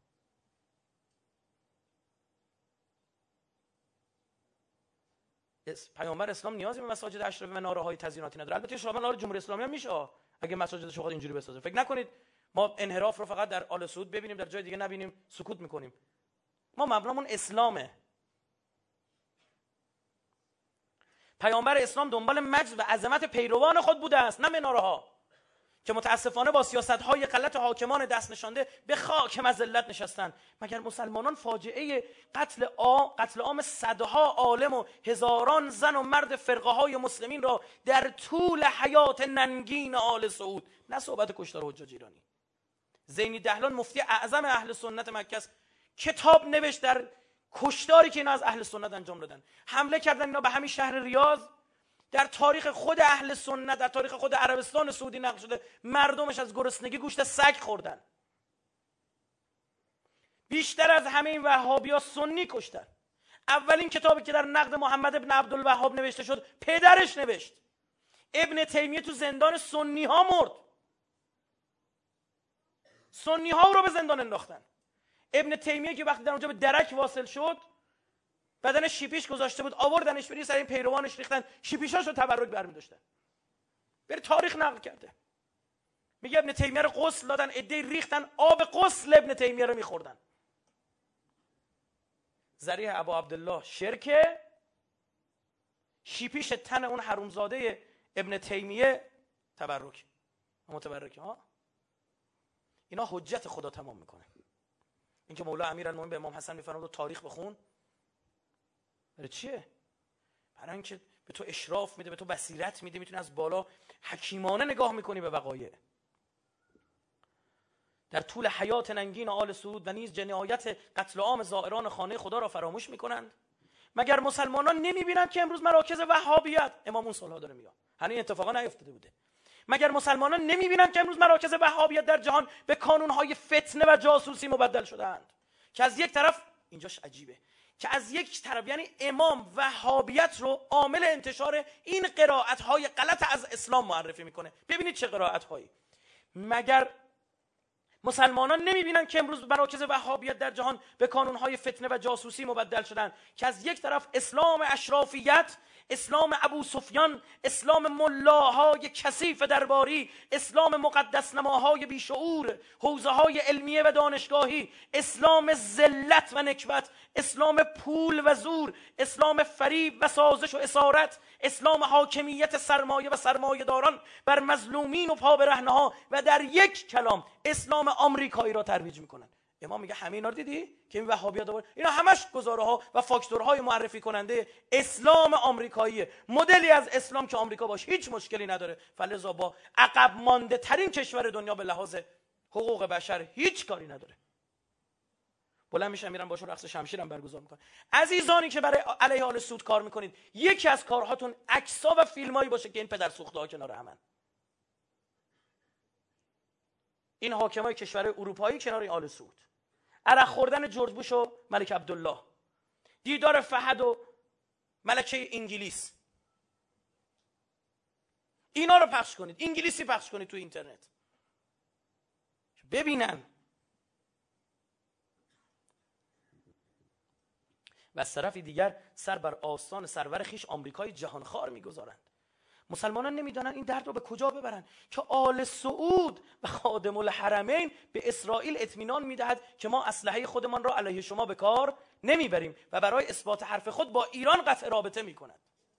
پیامبر اسلام نیازی به مساجد اشرافی و مناره‌های تزئیناتی نداره. البته شورای منار جمهوری اسلامی هم میشه اگه مساجدش بخواد اینجوری بسازه. فکر نکنید ما انحراف رو فقط در آل سعود ببینیم در جای دیگه نبینیم سکوت میکنیم. ما مبنامون اسلامه. پیامبر اسلام دنبال مجد و عظمت پیروان خود بوده است، نه مناره‌ها که متاسفانه با سیاست‌های غلط حاکمان دست نشانده به خاک مذلت نشستند. مگر مسلمانان فاجعه قتل عام قتل عام صدها عالم و هزاران زن و مرد فرقه‌های مسلمین را در طول حیات ننگین آل سعود، نه صحبت کشتار حجاج ایرانی. زینی دهلان مفتی اعظم اهل سنت مکه است، کتاب نوشت در کشتاری که اینا از اهل سنت انجام دادن. حمله کردن اینا به همین شهر ریاض. در تاریخ خود اهل سنت، در تاریخ خود عربستان سعودی نقل شده مردمش از گرسنگی گوشت سگ خوردن. بیشتر از همه این وهابی‌ها سنی کشتن. اولین کتابی که در نقد محمد ابن عبدالوهاب نوشته شد پدرش نوشت. ابن تیمیه تو زندان سنی ها مرد. سنی ها رو به زندان انداختن. ابن تیمیه که وقتی در اونجا به درک واصل شد بدن شیپیش گذاشته بود، آوردنش بری سر این پیروانش ریختن، شیپیشاشو تبرک برمی داشتن. بری تاریخ نقل کرده. میگه ابن تیمیه رو غسل دادن، عده‌ای ریختن آب غسل ابن تیمیه رو میخوردن. ذریح ابو عبدالله شرکه، شیپیش تن اون حرومزاده ابن تیمیه تبرک. متبرکه ها. اینا حجت خدا تمام میکنه. اینکه مولا امیرالمومنین به امام حسن میفرماد تاریخ بخون، برای چیه؟ برای اینکه به تو اشراف میده، به تو بصیرت میده، میتونی از بالا حکیمانه نگاه میکنی به وقایع. در طول حیات ننگین آل سعود و نیز جنایت قتل عام زائران خانه خدا را فراموش میکنند؟ مگر مسلمانان نمیبینند که امروز مراکز وهابیت، امام اون سالها داره میگه، هنوز اتفاقا نیفتاده بوده، مگر مسلمانان نمیبینند که امروز مراکز وهابیت در جهان به کانونهای فتنه و جاسوسی مبدل شدهاند؟ که از یک طرف، اینجاش عجیبه، که از یک طرف یعنی امام وهابیت رو عامل انتشار این قرائت‌های غلط از اسلام معرفی میکنه. ببینید چه قرائت‌هایی. مگر مسلمانان نمیبینن که امروز مراکز وهابیت در جهان به کانونهای فتنه و جاسوسی مبدل شدن؟ که از یک طرف اسلام اشرافیت، اسلام ابو سفیان، اسلام ملاهای کثیف درباری، اسلام مقدس نماهای بیشعور، حوزه های علمیه و دانشگاهی، اسلام ذلت و نکبت، اسلام پول و زور، اسلام فریب و سازش و اسارت، اسلام حاکمیت سرمایه و سرمایه داران بر مظلومین و پا برهنه ها، و در یک کلام اسلام آمریکایی را ترویج میکنن. امام میگه همه اینا رو دیدی که این وهابیت داره، اینا همش گزاره ها و فاکتورهای معرفی کننده اسلام آمریکاییه، مدلی از اسلام که آمریکا باش هیچ مشکلی نداره، فلذا با عقب مانده ترین کشور دنیا به لحاظ حقوق بشر هیچ کاری نداره. بلند میشن میرن باشون رقص شمشیر هم برگزار میکنن. عزیزانی که برای علیه آل سعود کار میکنید، یکی از کارهاتون عکس‌ها و فیلمایی باشه که این پدر سوخته‌ها کنار همن، این حاکمای کشور اروپایی کنار آل سعود، عرق خوردن جورج بوش و ملک عبدالله، دیدار فهد و ملکه انگلیس، اینا رو پخش کنید، انگلیسی پخش کنید تو اینترنت ببینن. و از طرف دیگر سر بر آستان سرور خیش آمریکای جهانخوار میگذارند. مسلمانان نمیدانن این درد رو به کجا ببرن که آل سعود و خادم الحرمین به اسرائیل اطمینان میدهد که ما اسلحه خودمان را علیه شما به کار نمیبریم و برای اثبات حرف خود با ایران قطع رابطه میکند.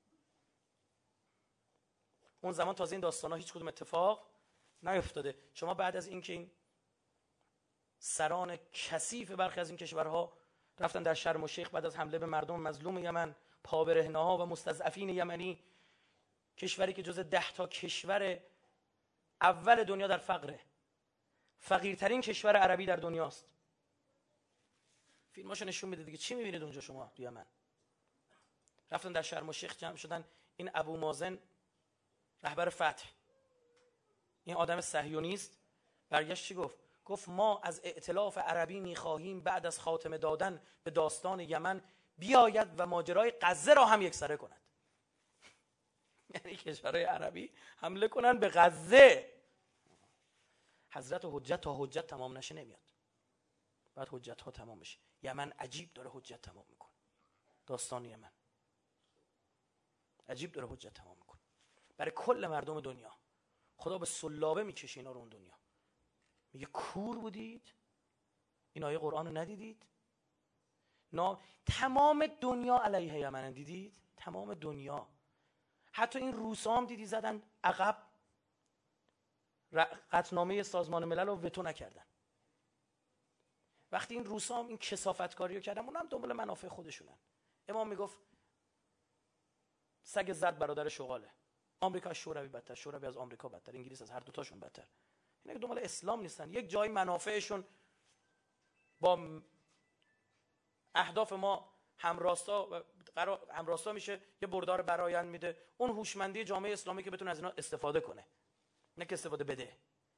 اون زمان تازه این داستانا هیچ کدوم اتفاق نیفتاده. شما بعد از اینکه این سران کثیف برخی از این کشورها رفتن در شرم الشیخ بعد از حمله به مردم مظلوم یمن، پابرهنه‌ها و مستضعفین یمنی، کشوری که جز ده تا کشور اول دنیا در فقره، فقیرترین کشور عربی در دنیاست. فیلماشو نشون میده دیگه، چی میبینید اونجا شما تو یمن؟ رفتن در شرم الشیخ جمع شدن، این ابو مازن رهبر فتح، این آدم صهیونیست برگشت چی گفت؟ گفت ما از ائتلاف عربی میخواهیم بعد از خاتمه دادن به داستان یمن بیاید و ماجرای غزه را هم یکسره کند. یعنی کشورهای عربی حمله کنن به غزه. حضرت حجت تا حجت تمام نشه نمیاد، بعد حجت ها تمام بشه. یمن عجیب داره حجت تمام میکنه، داستان یمن عجیب داره حجت تمام میکنه برای کل مردم دنیا. خدا به سلابه میکشه اینا رو اون دنیا، میگه کور بودید، این آیه قرآن رو ندیدید؟ نا تمام دنیا علیه یمن، دیدید؟ تمام دنیا، حتی این روسا هم دیدی زدن عقب، قطعنامه سازمان ملل رو وتو نکردن. وقتی این روسا هم این کثافتکاری رو کردن، اون هم دنبال منافع خودشونن. امام میگفت سگ زد برادر شغاله، آمریکا از شوروی بدتر، شوروی از آمریکا بدتر، انگلیس از هر دوتاشون بدتر. اینا که دنبال اسلام نیستن، یک جای منافعشون با اهداف ما همراستا قرار همراستا میشه، یه بردار برآیند میده، اون هوشمندی جامعه اسلامی که بتونه از اینا استفاده کنه، نه که استفاده بده.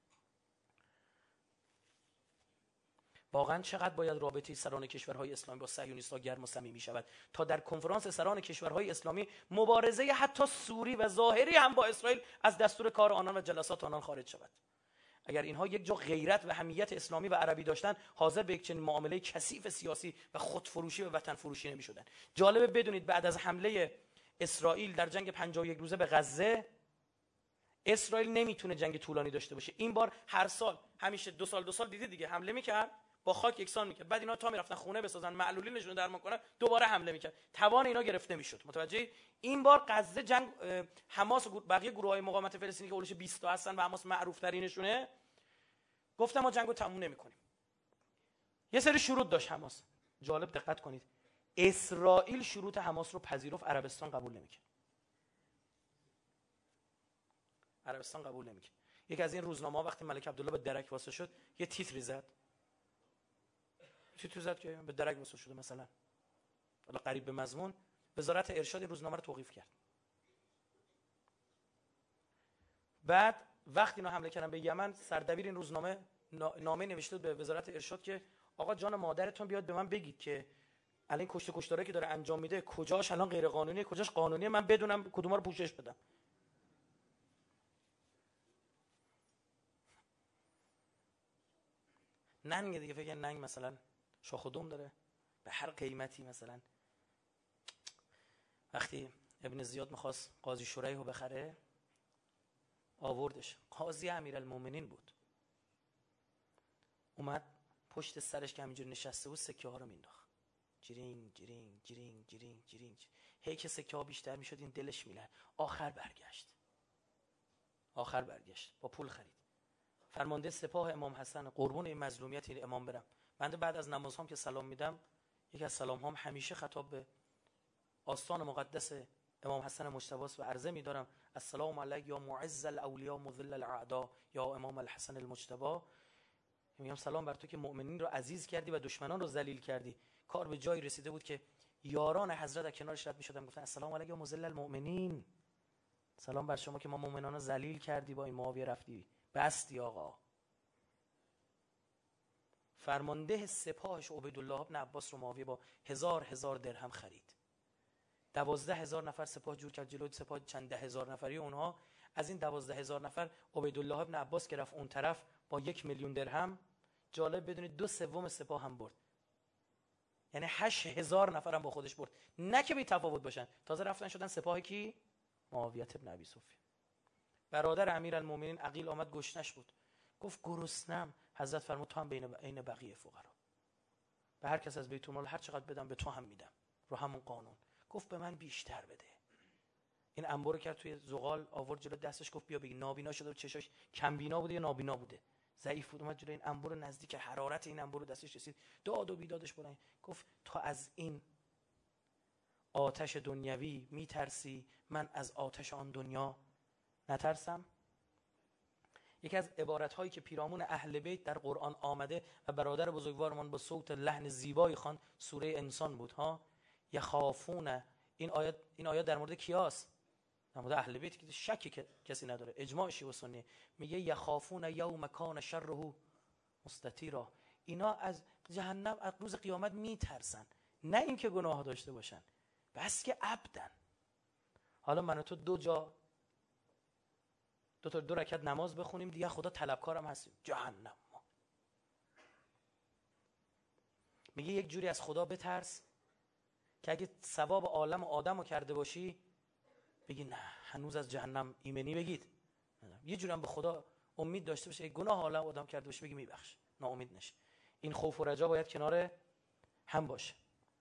واقعا چقدر باید رابطه سران کشورهای اسلامی با صهیونیست‌ها گرم و صمیمی شود تا در کنفرانس سران کشورهای اسلامی مبارزه حتی سوری و ظاهری هم با اسرائیل از دستور کار آنان و جلسات آنان خارج شود. اگر اینها یک جا غیرت و حمیت اسلامی و عربی داشتن، حاضر به یک چنین معامله کثیف سیاسی و خودفروشی و وطن فروشی نمی‌شدن. جالبه بدونید بعد از حمله اسرائیل در جنگ پنجاه و یک روزه به غزه، اسرائیل نمیتونه جنگ طولانی داشته باشه. این بار هر سال همیشه دو سال دو سال دیدید دیگه، حمله میکرد با خاک یکسان میکرد، بعد اینا تا میرفتن خونه بسازن معلولینشون رو درمان کنن دوباره حمله میکرد، توان اینا گرفته میشد. متوجه؟ این بار غزه جنگ حماس و بقیه گروه‌های مقاومت فلسطینی که اولش بیست تا هستن و حماس معروف ترینشونه، گفتم ما جنگو تموم نمیکنیم. یه سری شروط داشت حماس. جالب دقت کنید، اسرائیل شروط حماس رو پذیرفت، عربستان قبول نمیکرد. عربستان قبول نمیکرد. یک از این روزنامه‌ها وقتی ملک عبدالله به درک واسه شد یه تیتری زد، تیتری زد که به درک واسه شده مثلا، حالا قریب به مضمون، وزارت ارشاد روزنامه رو توقیف کرد. بعد وقتی اینا حمله کردن به یمن، سردبیر این روزنامه نامه نوشته به وزارت ارشاد که آقا جان مادرتون بیاد به من بگید که الان کشته کشتاره که داره انجام میده کجاش الان غیر قانونیه کجاش قانونیه، من بدونم کدوما رو پوشش بدم. ننگ دیگه، فکر ننگ مثلا شاخ و دم داره به هر قیمتی. مثلا وقتی ابن زیاد میخواست قاضی شریح رو بخره آوردش، قاضی امیرالمومنین بود، اومد پشت سرش که همینجور نشسته بود سکه ها رو مینداخت، جرینگ جرینگ جرینگ جرینگ جرینگ، هی که سکه ها بیشتر میشد این دلش میلرد. آخر برگشت، آخر برگشت با پول خرید. فرمانده سپاه امام حسن، قربون این مظلومیت این امام برم. بنده بعد از نماز هم که سلام میدم، یکی از سلام هم همیشه خطاب به آستان مقدس امام حسن مجتبی است و عرضه می‌دارم السلام علیک یا معز الاولیاء مذل الاعداء یا امام الحسن المجتبی. میگم سلام بر تو که مؤمنین رو عزیز کردی و دشمنان رو ذلیل کردی. کار به جایی رسیده بود که یاران حضرت از کنارش رد می‌شدن گفتن السلام علیک یا مذل المؤمنین، سلام بر شما که ما مؤمنان رو ذلیل کردی با این معاویه رفتی بستی آقا. فرمانده سپاهش عبیدالله ابن عباس رو معاویه با هزار هزار درهم خرید. دوازده هزار نفر سپاه جور کرد جلوی سپاه چند ده هزار نفری اونها. از این دوازده هزار نفر عبیدالله ابن عباس که رفت اون طرف با یک میلیون درهم، جالب بدونید دو سوم سپاه هم برد، یعنی هشت هزار نفر هم با خودش برد. نه که بی تفاوت باشن، تازه رفتن شدن سپاه کی؟ معاویه ابن ابی سفیان. برادر امیرالمومنین عقیل آمد گشنش بود، گفت گرسنم. حضرت فرمود تو هم بین عین بقیه فقرا، به هر کس از بیت المال هر چقدر بدم به تو هم میدم، رو همون قانون. گفت به من بیشتر بده. این انبار رو کرد توی زغال آورد جلو دستش، گفت بیا بگی. نابینا شده بود، چشاش کم بینا بوده یا نابینا بوده، ضعیف بود. اومد جلو این انبار نزدیک حرارت این انبار دستش رسید، داد و بیدادش بلند. گفت تو از این آتش دنیوی میترسی، من از آتش آن دنیا نترسم. یکی از عبارت هایی که پیرامون اهل بیت در قرآن آمده و برادر بزرگوارمان با صوت لحن زیبایی خواند سوره انسان بود ها. یخافون، این آیات این آیات در مورد کیاست؟ در مورد اهل بیت که شکی که کسی نداره، اجماع شیعه و سنی. میگه یخافون یوم کان شره مستطیرا، اینا از جهنم از روز قیامت میترسن، نه اینکه گناه داشته باشن، بس که عبدن. حالا من و تو دو جا دو تا دو رکعت نماز بخونیم دیگه خدا طلبکارم هستیم، جهنم ما. میگه یک جوری از خدا بترس که اگه ثواب عالم آدم رو کرده باشی بگی نه هنوز از جهنم ایمنی بگید. یه جوری هم به خدا امید داشته باشه، گناه عالم آدم کرده باشه بگی میبخش، ناامید نشه. این خوف و رجا باید کنار هم باشه.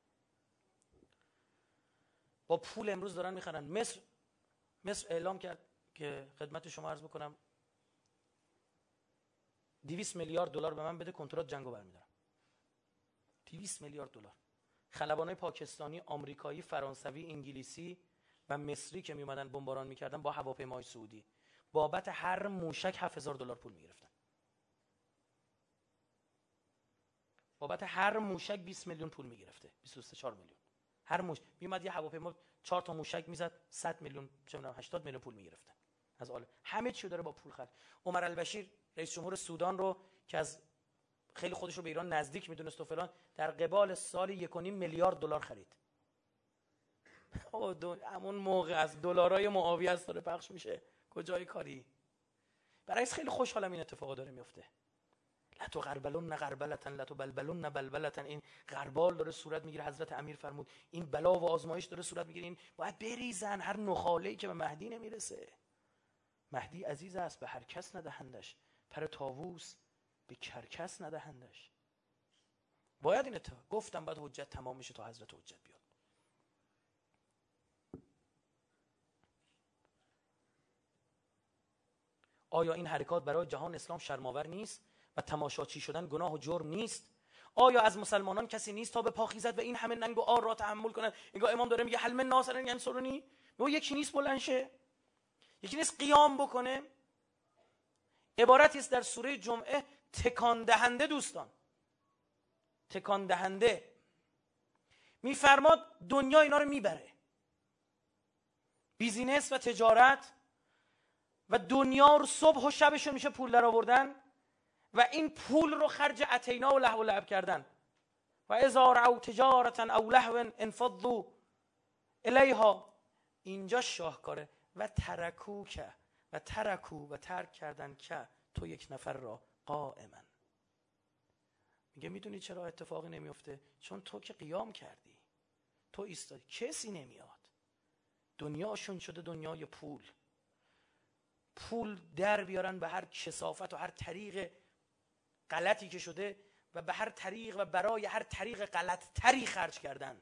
با پول امروز دارن میخرن. مصر مصر اعلام کرد که خدمت شما عرض بکنم دویست میلیارد دلار به من بده کنترات جنگو برمیدارم. دویست میلیارد دلار. خلبانای پاکستانی، آمریکایی، فرانسوی، انگلیسی و مصری که می اومدن بمباران میکردن با هواپیمای سعودی بابت هر موشک هفت هزار دلار پول میگرفتن. بابت هر موشک بیست میلیون پول میگرفته، بیست و سه چهار میلیون. هر موش می اومد یه هواپیما چهار تا موشک میزد، صد میلیون چه میدونم هشتاد میلیون پول میگرفتن از عالم. همه چی داره با پول خرج. عمر البشیر رئیس جمهور سودان رو که از خیلی خودش رو به ایران نزدیک میدونست و فلان، در قبال سال یک و نیم میلیارد دلار خرید. آقا همون موقع از دلارای معاویه است داره پخش میشه، کجای کاری؟ برای خیلی خوشحالم این اتفاقا داره میفته. لا تو غربلون غربلتن لا تو بلبلون بلبلتن. این غربال داره صورت میگیره. حضرت امیر فرمود این بلا و آزمایش داره صورت میگیره، این باید بریزن هر نخاله‌ای که به مهدی نمیرسه. مهدی عزیز است به هر کس ندهندش، پر طاووس به کرکس ندهندش. باید این اتفاق گفتم بعد حجت تمام میشه تا حضرت حجت بیاد. آیا این حرکات برای جهان اسلام شرم‌آور نیست و تماشاچی شدن گناه و جرم نیست؟ آیا از مسلمانان کسی نیست تا به پا خیزد و این همه ننگ و آر را تحمل کند؟ انگار امام داره میگه حل من ناصر ینصرنی، میگه یکی نیست بلند شه، یکی نیست قیام بکنه. عبارتی است در سوره جمعه تکان دهنده دوستان، تکان دهنده. میفرماد دنیا اینا رو میبره، بیزینس و تجارت و دنیا رو صبح و شبشون میشه پول در آوردن و این پول رو خرج اتینا و لهو و لعب کردن. و اذا رأوا تجارة او لهوا انفضوا الیها. اینجا شاهکاره. و ترکو که و ترکو و ترک کردن که تو یک نفر را قائما. میگه میدونی چرا اتفاقی نمیفته؟ چون تو که قیام کردی، تو ایستادی، کسی نمیاد. دنیاشون شده دنیای پول، پول در بیارن به هر کثافت و هر طریق غلطی که شده و به هر طریق و برای هر طریق غلط تری خرج کردن.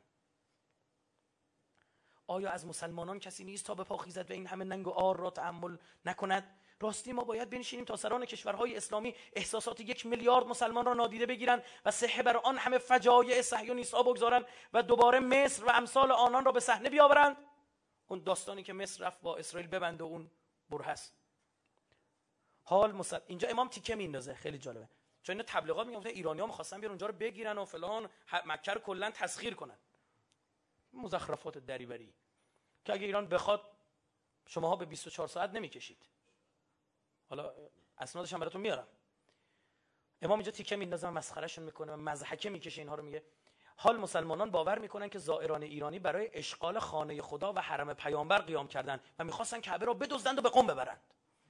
آیا از مسلمانان کسی نیست تا به پا خیزد و این همه ننگ و عار را تحمل نکند؟ راستی ما باید بنشینیم تا سران کشورهای اسلامی احساسات یک میلیارد مسلمان را نادیده بگیرن و صحه بر آن همه فجایع صهیونیست‌ها بگذارند و دوباره مصر و امثال آنان را به صحنه بیاورند؟ اون داستانی که مصر رفت با اسرائیل ببنده اون برهست. حال مسل... اینجا امام تیکه میندازه، خیلی جالبه، چون اینا تبلیغات میگن ایرانی‌ها می‌خواستن بیان اونجا رو بگیرن و فلان، مکه رو کلا تسخیر کنن. مزخرفات دریوری که اگه ایران بخواد شماها به بیست و چهار ساعت نمیکشید. حالا اسنادش هم براتون میارم. امام اینجا تیکه میندازه، مسخرهشون میکنه و مضحکه میکشه اینها رو. میگه حال مسلمانان باور میکنن که زائران ایرانی برای اشغال خانه خدا و حرم پیامبر قیام کردن و میخواستن کعبه را بدزدند و به قم ببرند.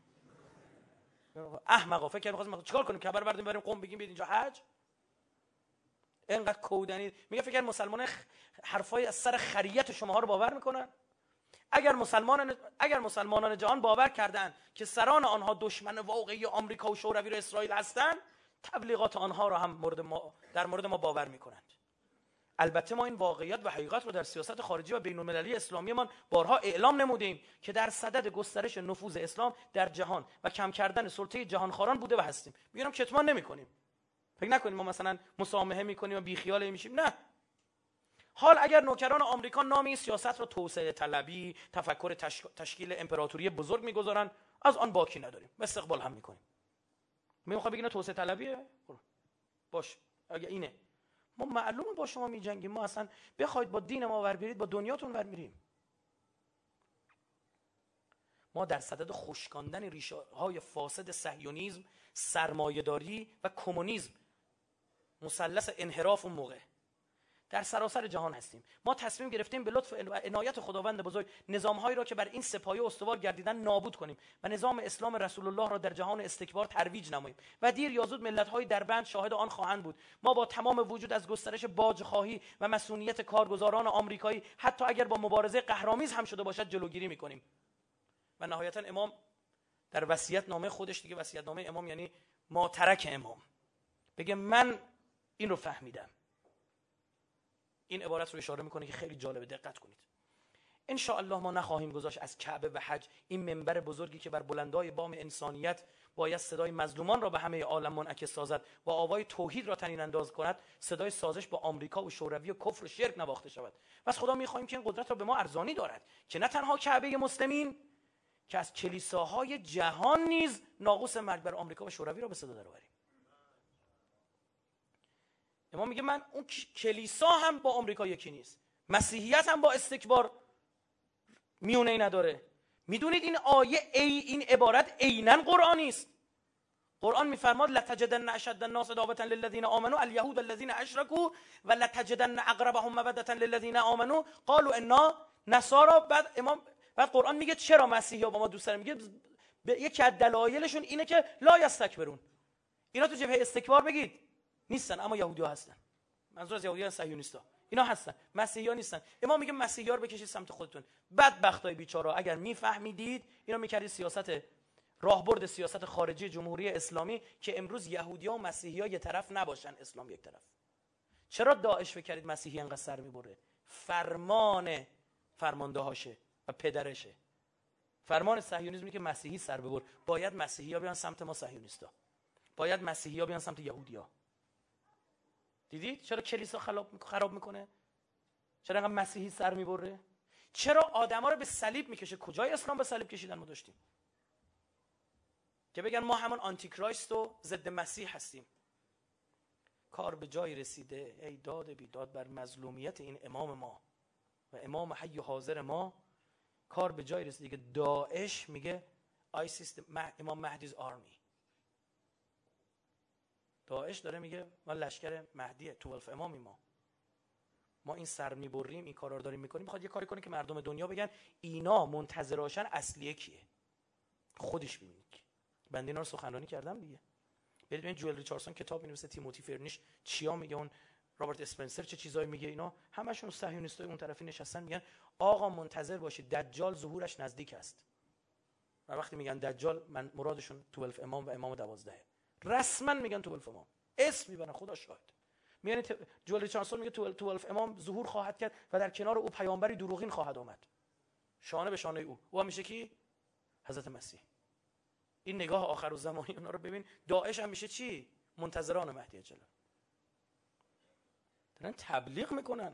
احمقا، فکر کنید می‌خواستیم چیکار کنیم؟ کعبه رو بردیم بریم قم بگیم بیاید اینجا حج؟ اینقدر کودنی. میگه فکر مسلمان حرفای از سر خریت شماها رو باور میکنن؟ اگر مسلمانان اگر مسلمانان جهان باور کردند که سران آنها دشمن واقعی آمریکا و شوروی و اسرائیل هستند، تبلیغات آنها را هم مورد ما در مورد ما باور میکنند. البته ما این واقعیت و حقیقت رو در سیاست خارجی و بین‌المللی اسلامیمان بارها اعلام نمودیم که در صدد گسترش نفوذ اسلام در جهان و کم کردن سلطه جهانخواران بوده و هستیم. میگم کتمان نمی‌کنیم. فکر نکنیم ما مثلا مسامحه می‌کنیم و بیخیال میشیم، نه. حال اگر نوکران آمریکا نام این سیاست را توسعه طلبی، تفکر تشک... تشکیل امپراتوری بزرگ می‌گذارن، از آن باکی نداریم، استقبال هم می‌کنیم. می‌خواد بگین توسعه طلبیه؟ باش، اگه اینه ما معلومه با شما می‌جنگیم. ما اصلا بخواید با دین ما ور برید، با دنیاتون ور میریم. ما در صدد خشکاندن ریشه‌های فاسد صهیونیسم، سرمایه‌داری و کمونیسم، مثلث انحراف اون موقع در سراسر جهان هستیم. ما تصمیم گرفتیم به لطف و عنایت خداوند بزرگ نظام‌هایی را که بر این سپایه استوار گردیدن نابود کنیم و نظام اسلام رسول الله را در جهان استکبار ترویج نماییم و دیر یا زود ملت‌های دربند شاهد آن خواهند بود. ما با تمام وجود از گسترش باج‌خواهی و مسئولیت کارگزاران آمریکایی، حتی اگر با مبارزه قهرآمیز هم شده باشد، جلوگیری می‌کنیم. و نهایتاً امام در وصیت نامه خودش، دیگه وصیت نامه امام یعنی ما ترک امام، بگه من این رو فهمیدم. این عبارت رو اشاره میکنه که خیلی جالبه، دقت کنید. ان شاء الله ما نخواهیم گذاشت از کعبه و حج، این منبر بزرگی که بر بلندای بام انسانیت باید صدای مظلومان را به همه عالم منعکس سازد و آوای توحید را طنین انداز کند، صدای سازش با آمریکا و شوروی و کفر و شرک نواخته شود. پس خدا میخواهیم که این قدرت را به ما ارزانی دارد که نه تنها کعبه مسلمین، که از کلیساهای جهان نیز ناقوس مرگ بر آمریکا و شوروی را به صدا درآوریم. امام میگه من اون کلیسا هم با آمریکا یکی نیست، مسیحیت هم با استکبار میونه ای نداره. میدونید این آیه ای این عبارت عیناً قرآنی است. قرآن میفرماد لتجدن اشد الناس عداوة للذین آمنوا اليهود الذين اشركوا و لتجدن اقربهم مودة للذین آمنوا قالوا انا نصارى. بعد امام بعد قرآن میگه چرا مسیحی‌ها با ما دوست دارن؟ میگه یکی از دلایلشون اینه که لا یستکبرون. اینا تو جبهه استکبار بگید نیستن، اما یهودی‌ها هستن. منظور از یهودیان صهیونیست‌ها اینا هستن، مسیحی‌ها نیستن. امام میگه مسیحی‌ها رو بکشید سمت خودتون. بدبختای بیچارا، اگر میفهمیدید اینا میکردید سیاست راهبرد سیاست خارجی جمهوری اسلامی که امروز یهودی‌ها و مسیحی‌ها یه طرف نباشن، اسلام یک طرف. چرا داعش فکر کردید مسیحی انقدر سر میبره؟ فرمان فرماندهاشه و پدرشه. فرمان صهیونیسم که مسیحی سر ببر. باید مسیحی‌ها بیان سمت ما صهیونیست‌ها، باید مسیحی‌ها بیان سمت یهودی‌ها. دیدید چرا کلیسا خراب میکنه؟ چرا انقدر مسیحی سر میبره؟ چرا آدما رو به صلیب میکشه؟ کجای اسلام به صلیب کشیدن ما داشتیم؟ که بگن ما همون آنتی کرایست و ضد مسیح هستیم. کار به جای رسیده ای داد بیداد بر مظلومیت این امام ما و امام حی حاضر ما. کار به جای رسیده که داعش میگه آیسیس امام مهدی's آرمی. داعش داره میگه ما لشکر مهدیه، دوازده امامی ما. ما این سر میبریم، این کارا رو داریم میکنیم. میخواد یه کاری کنه که مردم دنیا بگن اینا منتظراشن، اصلیه کیه؟ خودش ببینید. بنده اینا رو سخنرانی کردم دیگه. برید ببینید جوئل ریچاردسون کتاب می‌نویسه، تیموتی فرنیش چیا میگه، اون رابرت اسپنسر چه چیزایی میگه، اینا همشون صهیونیستای اون طرفی نشستن میگن آقا منتظر باشید دجال ظهورش نزدیک است. و وقتی میگن دجال من مرادشون دوازده امام و امام دوازده. رسما میگن دوازده امام. اسم میبرن، خدا شاهد. میگن جوئل ریچاردسون میگه دوازده امام ظهور خواهد کرد و در کنار او پیامبری دروغین خواهد آمد. شانه به شانه او. او میشه کی؟ حضرت مسیح. این نگاه آخرالزمانی اونا رو ببین. داعش هم میشه چی؟ منتظران مهدی جلال. دارن تبلیغ میکنن.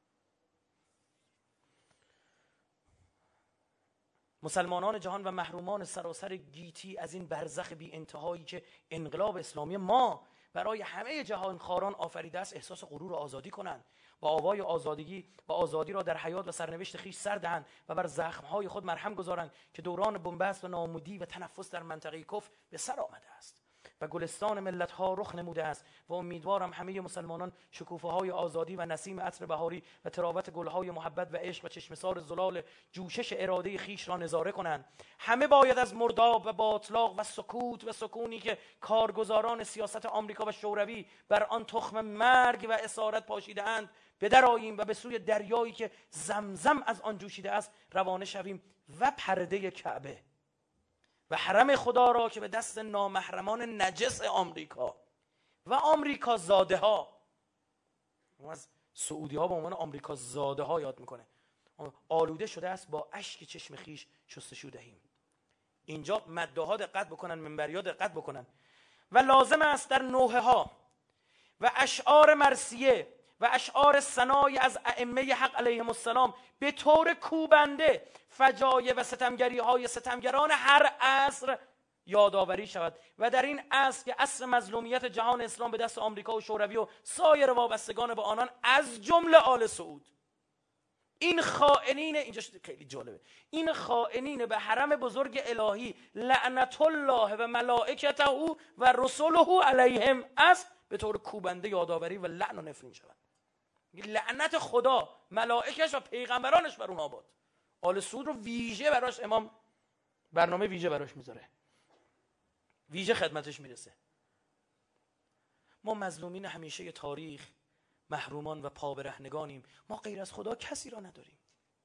مسلمانان جهان و محرومان سراسر گیتی از این برزخ بی انتهایی که انقلاب اسلامی ما برای همه جهان خاران آفریده است احساس غرور و آزادی کنند، با آوای آزادگی و آزادی را در حیات و سرنوشت خیش سر دهند و بر زخمهای خود مرهم گذارند که دوران بنبست و ناامیدی و تنفس در منطقه کفر به سر آمده است و گلستان ملت ها رخ نموده است و امیدوارم همه مسلمانان شکوفه های آزادی و نسیم عطر بهاری و تراوت گلهای محبت و عشق و چشمسار زلال جوشش اراده خیش را نظاره کنند. همه باید از مرداب و باطلاق و سکوت و سکونی که کارگزاران سیاست آمریکا و شوروی بر آن تخم مرگ و اسارت پاشیده اند بدرآییم و به سوی دریایی که زمزم از آن جوشیده است روانه شویم و پرده کعبه و حرم خدا را که به دست نامحرمان نجس آمریکا و آمریکا زاده ها، از سعودی ها به عنوان آمریکا زاده ها یاد میکنه، آلوده شده است، با اشک چشم خیش شستشو دهیم. اینجا مده ها دقت بکنن، منبری ها دقت بکنن. و لازم است در نوحه ها و اشعار مرثیه و اشعار ثنای از ائمه حق علیهم السلام به طور کوبنده فجایع و ستمگری های ستمگران هر عصر یادآوری شود و در این عصر که عصر مظلومیت جهان اسلام به دست آمریکا و شوروی و سایر وابستگان به آنان از جمله آل سعود، این خائنین، اینجا خیلی جالبه، این خائنین به حرم بزرگ الهی لعنت الله و ملائکته و رسوله علیهم است به طور کوبنده یادآوری و لعن و نفرین شود. لعنت خدا، ملائکش و پیغمبرانش بر اونها باد. آل سعود رو ویژه براش امام برنامه ویژه براش میذاره، ویژه خدمتش میرسه. ما مظلومین همیشه تاریخ، محرومان و پابرهنگانیم. ما غیر از خدا کسی را نداریم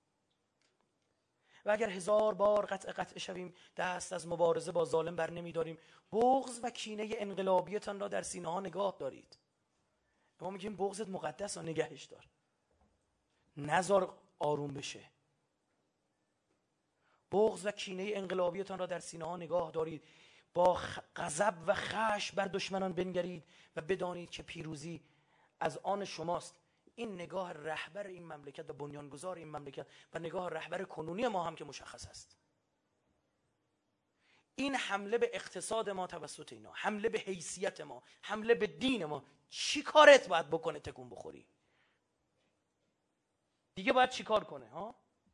و اگر هزار بار قطع قطع شویم دست از مبارزه با ظالم بر نمیداریم. بغض و کینه انقلابیتان را در سینه ها نگاه دارید. ما میگیم بغضت مقدس و نگهش دار، نذار آروم بشه. بغض و کینه انقلابیتان را در سینه ها نگاه دارید، با غضب و خشم بر دشمنان بنگرید و بدانید که پیروزی از آن شماست. این نگاه رهبر این مملکت و بنیانگذار این مملکت و نگاه رهبر کنونی ما هم که مشخص است. این حمله به اقتصاد ما توسط اینا، حمله به حیثیت ما، حمله به دین ما، چی کارت باید بکنه تکون بخوری؟ دیگه باید چی کار کنه ها؟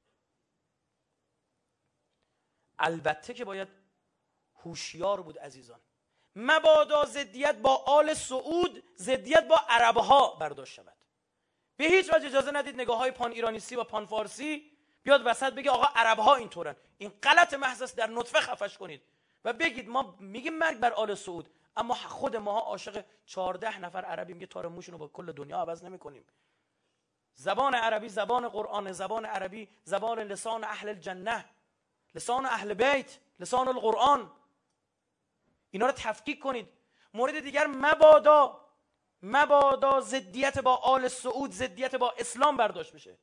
البته که باید هوشیار بود عزیزان. مبادا ضدیت با آل سعود، ضدیت با عربها برداشت شود. به هیچ وجه اجازه ندید نگاه های پان ایرانیستی و پان فارسی بیاد وسط بگه آقا عربها اینطورن. این غلط محض است. در نطفه خفش کنید و بگید ما میگیم مرگ بر آل سعود، اما خود ماها عاشق چهارده نفر عربیم که تار موشونو با کل دنیا عوض نمی‌کنیم. زبان عربی زبان قرآن، زبان عربی زبان لسان اهل الجنه، لسان اهل بیت، لسان القرآن. اینا رو تفکیک کنید. مورد دیگر، مبادا مبادا ضدیت با آل سعود، ضدیت با اسلام برداشت بشه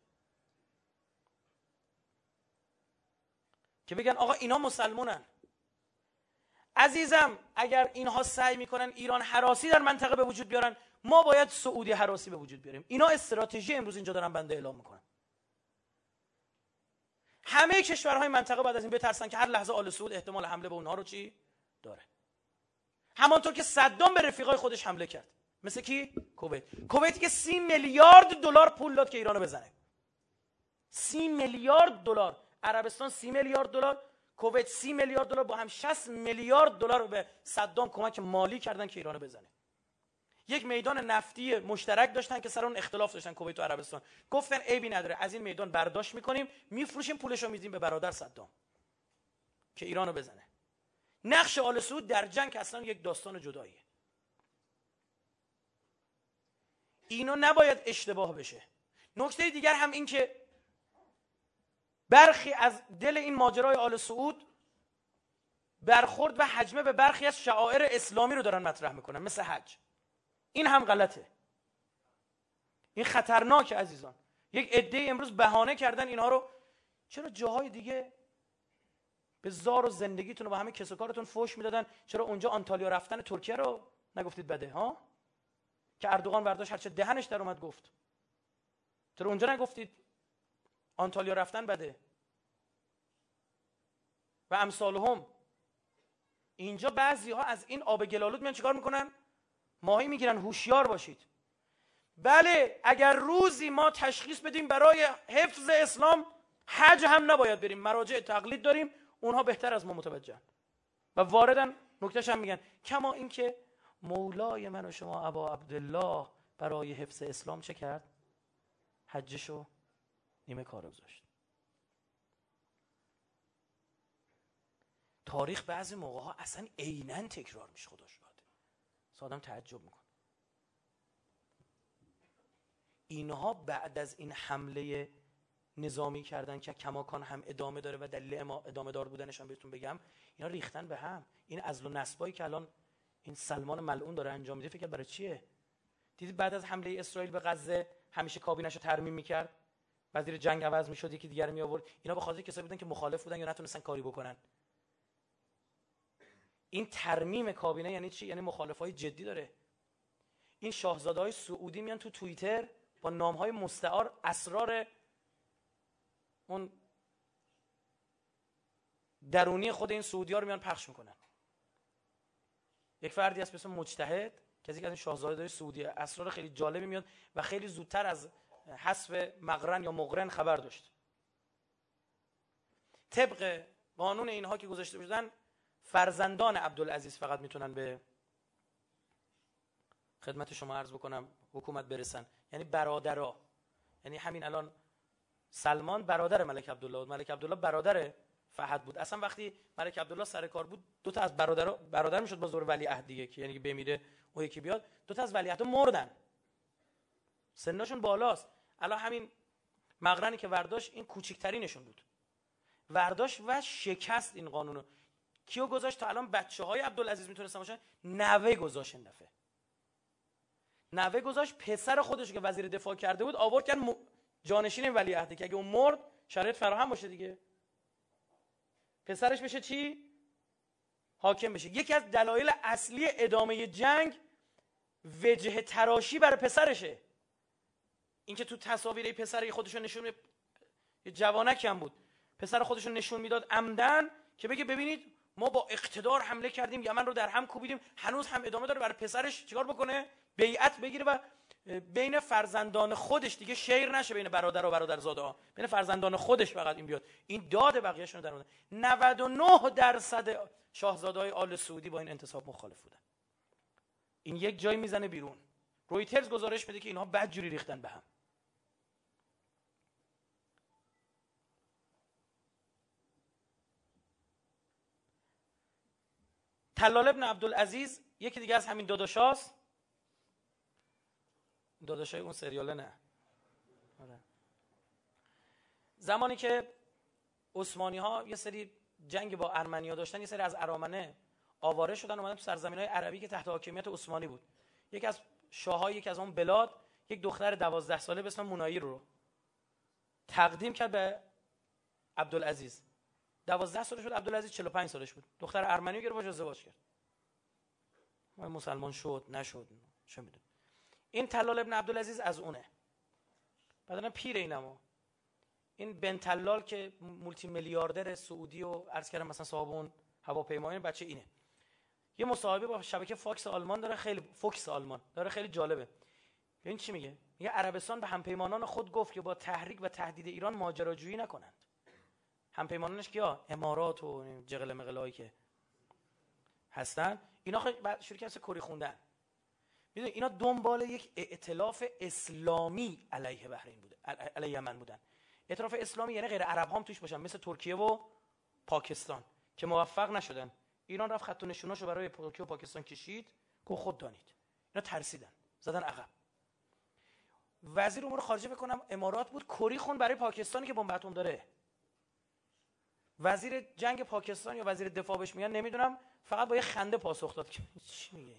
که بگن آقا اینا مسلمونن. عزیزم اگر اینها سعی میکنن ایران هراسی در منطقه به وجود بیارن، ما باید سعودی هراسی به وجود بیاریم. اینا استراتژی امروز اینجا دارن بنده اعلام میکنن. همه کشورهای منطقه بعد از این بترسن که هر لحظه آل سعود احتمال حمله به اونها رو چی داره. همانطور که صدام به رفیقای خودش حمله کرد. مثل کی؟ کویت. کویتی که سی میلیارد دلار پول داد که ایرانو بزنه. سی میلیارد دلار. عربستان سی میلیارد دلار، کویت سی میلیارد دلار، با هم شصت میلیارد دلار به صدام کمک مالی کردن که ایرانو بزنه. یک میدان نفتی مشترک داشتن که سر اون اختلاف داشتن کویت و عربستان. گفتن عیبی نداره، از این میدان برداشت میکنیم، میفروشیم، پولشو میدیم به برادر صدام که ایرانو بزنه. نقش آل سعود در جنگ اصلا یک داستان جداییه. اینو نباید اشتباه بشه. نکته دیگر هم این که برخی از دل این ماجرای آل سعود برخورد و حجمه به برخی از شعائر اسلامی رو دارن مطرح میکنن، مثل حج. این هم غلطه. این خطرناکه عزیزان. یک عده امروز بهانه کردن اینها رو. چرا جاهای دیگه به زار و زندگیتون و با همه کس و کارتون فوش میدادن؟ چرا اونجا آنتالیا رفتن ترکیه رو نگفتید بده ها؟ که اردوغان برداشت هرچه دهنش در اومد گفت. چرا اونجا نگفتید آنتالیا رفتن بده؟ و امثالهم. اینجا بعضی ها از این آب گلالود میان چیکار میکنن؟ ماهی میگیرن. هوشیار باشید. بله، اگر روزی ما تشخیص بدیم برای حفظ اسلام حج هم نباید بریم، مراجع تقلید داریم، اونها بهتر از ما متوجهن و واردن. نکتهش هم میگن کما اینکه مولای من و شما ابا عبدالله برای حفظ اسلام چه کرد؟ حجشو نیمه کار گذاشت. تاریخ بعضی موقع ها اصلا عیناً تکرار میشه. خدا شاهده. آدم تعجب میکنه. اینها بعد از این حمله نظامی کردن که کماکان هم ادامه داره و دلیل ما ادامه دار بودنش هم بهتون بگم، اینا ریختن به هم. این عزل و نصبایی که الان این سلمان ملعون داره انجام میده، فکر برای چیه؟ دیدید بعد از حمله اسرائیل به غزه همیشه کابینه‌شو ترمیم میکرد، وزیر جنگ عوض میشد، یکی دیگر می آورد. اینا به خاطر کسایی بودن که مخالف بودن یا نتونستن کاری بکنن. این ترمیم کابینه یعنی چی؟ یعنی مخالفای جدی داره. این شاهزاده‌های سعودی میان تو توییتر با نام‌های مستعار اسرار اون درونی خود این سعودی‌ها رو میان پخش میکنن. یک فردی هست به اسم مجتهد که از یک از این شاهزاده‌های سعودی اسرار خیلی جالبی میاد و خیلی زودتر از حذف مقرن یا مقرن خبر داشت. طبق قانون اینها که گذاشته بودن، فرزندان عبدالعزیز فقط میتونن به خدمت شما عرض بکنم حکومت برسن، یعنی برادرها. یعنی همین الان سلمان برادر ملک عبدالله بود، ملک عبدالله برادر فهد بود. اصلا وقتی ملک عبدالله سر کار بود، دو تا از برادرها برادر میشد با زور ولیعهد دیگه، که یعنی که بمیره اون یکی بیاد، دو تا از ولیعهدها مردن، سنشون بالاست. الان همین مقرنی که ورداشت این کوچکترینشون بود، ورداشت و شکست این قانونو. کیو گذاشت؟ تا الان بچه‌های عبدالعزیز میتونستن باشن، نوه گذاشت. این دفعه نوه گذاشت، پسر خودش که وزیر دفاع کرده بود آورد کرد م... جانشین ولیعهد، که اگه اون مرد شرایط فراهم باشه دیگه پسرش بشه چی؟ حاکم بشه. یکی از دلایل اصلی ادامه جنگ وجه تراشی برای پسرشه. اینکه تو تصاویر پسر خودشو نشون می... یه جوانکی هم بود، پسر خودشو نشون میداد عمدن که بگه ببینید ما با اقتدار حمله کردیم، یمن رو در هم کوبیدیم، هنوز هم ادامه داره. برای پسرش چیکار بکنه؟ بیعت بگیره و بین فرزندان خودش دیگه شیر نشه، بین برادر و برادرزاده ها، بین فرزندان خودش فقط این بیاد. این داد بقیه‌شون در اون. نود و نه درصد شاهزاده‌های آل سعودی با این انتصاب مخالف بودن. این یک جایی میزنه بیرون. رویترز گزارش میده که اینها بدجوری ریختن به هم. طلال ابن عبدالعزیز یکی دیگه از همین داداشاست. داداشای اون سریاله نه. آره. زمانی که عثمانی ها یه سری جنگ با ارمنیا داشتن، یه سری از ارامنه آواره شدن اومدن تو سرزمین‌های عربی که تحت حاکمیت عثمانی بود. یکی از شاه‌های یک از اون بلاد یک دختر دوازده ساله به اسم مونایی رو تقدیم کرد به عبدالعزیز. دوازده سالش بود، عبدالعزیز چهل و پنج سالش بود. دختر ارمنی گرفت باشه ازدواج کرد. ما مسلمان شد نشد چه میدونم. این طلال ابن عبدالعزیز از اونه. بعدن پیر اینمو. این بن طلال که مولتی میلیاردر سعودی و عرض کردم مثلا صاحب اون هواپیمای بچه اینه. یه مصاحبه با شبکه فاکس آلمان داره، خیلی فوکس آلمان داره، خیلی جالبه. ببین چی میگه. میگه عربستان به همپیمانان خود گفت که با تحریک و تهدید ایران ماجراجویی نکنند. همپیمانانش کیا؟ امارات و جغل مغلایی که هستن. اینا خیلی شروع کردن کری خوندن. میدونی اینا دنبال یک ائتلاف اسلامی علیه بحرین بوده، علیه یمن بودن. ائتلاف اسلامی یعنی غیر عرب هم توش باشن، مثل ترکیه و پاکستان که موفق نشدن. ایران رفت خط و نشوناشو برای ترکیه و پاکستان کشید، گفت خود دانید. اینا ترسیدن، زدن عقب. وزیر امور خارجه فکر کنم امارات بود، کری خون برای پاکستانی که بمب اتم داره. وزیر جنگ پاکستان یا وزیر دفاع بهش میگن نمیدونم، فقط با یه خنده پاسخ داد که چی میگه.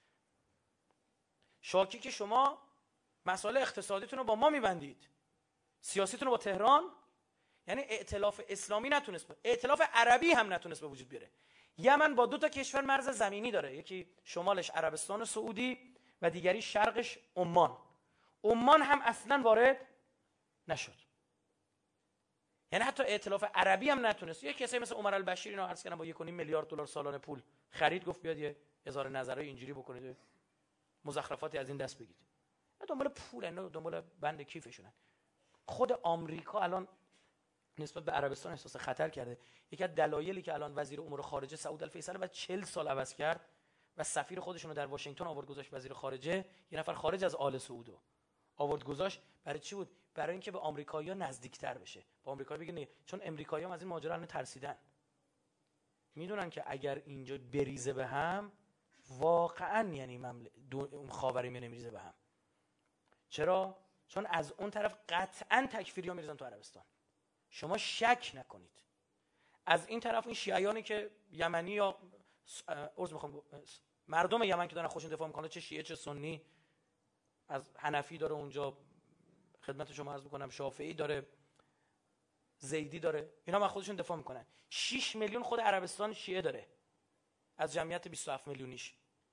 شاکی که شما مسائل اقتصادیتون رو با ما میبندید، سیاسیتون رو با تهران. یعنی ائتلاف اسلامی نتونست، ائتلاف عربی هم نتونست به وجود بیاره. یمن با دو تا کشور مرز زمینی داره، یکی شمالش عربستان سعودی و دیگری شرقش عمان. عمان هم اصلا وارد نشد. یعنی حتی ائتلاف عربی هم نتونست. یه کسی مثل عمر البشیر اینا عرض کردن با یک و نیم میلیارد دلار سالانه پول خرید، گفت بیاد یه اظهار نظرای اینجوری بکنید، مزخرفاتی از این دست بگید. دنبال پول، اینا دنبال بند کیفشونن. خود آمریکا الان نسبت به عربستان احساس خطر کرده. یکی از دلایلی که الان وزیر امور خارجه سعود الفیصل بعد چهل سال عوض کرد و سفیر خودشون رو در واشنگتن آورد گذاشت وزیر خارجه، یه نفر خارج از آل سعودو آورد گذاشت. برای چی بود؟ برای اینکه به آمریکایی‌ها نزدیکتر بشه. با آمریکا بگه نه، چون آمریکایی‌ها از این ماجرا الان ترسیدن. میدونن که اگر اینجا بریزه به هم، واقعا یعنی مملکت اون خاورمیانه میریزه به هم. چرا؟ چون از اون طرف قطعا تکفیری‌ها میریزن تو عربستان. شما شک نکنید. از این طرف این شیعیانی که یمنی یا عرض میخوام مردم یمن که دارن خودشون دفاع میکنن، چه شیعه چه سنی، از حنفی داره اونجا، خدمت شما عرض میکنم شافعی داره، زیدی داره، اینا من خودشون دفاع میکنن. شش میلیون خود عربستان شیعه داره از جمعیت بیست و هفت میلیونیش،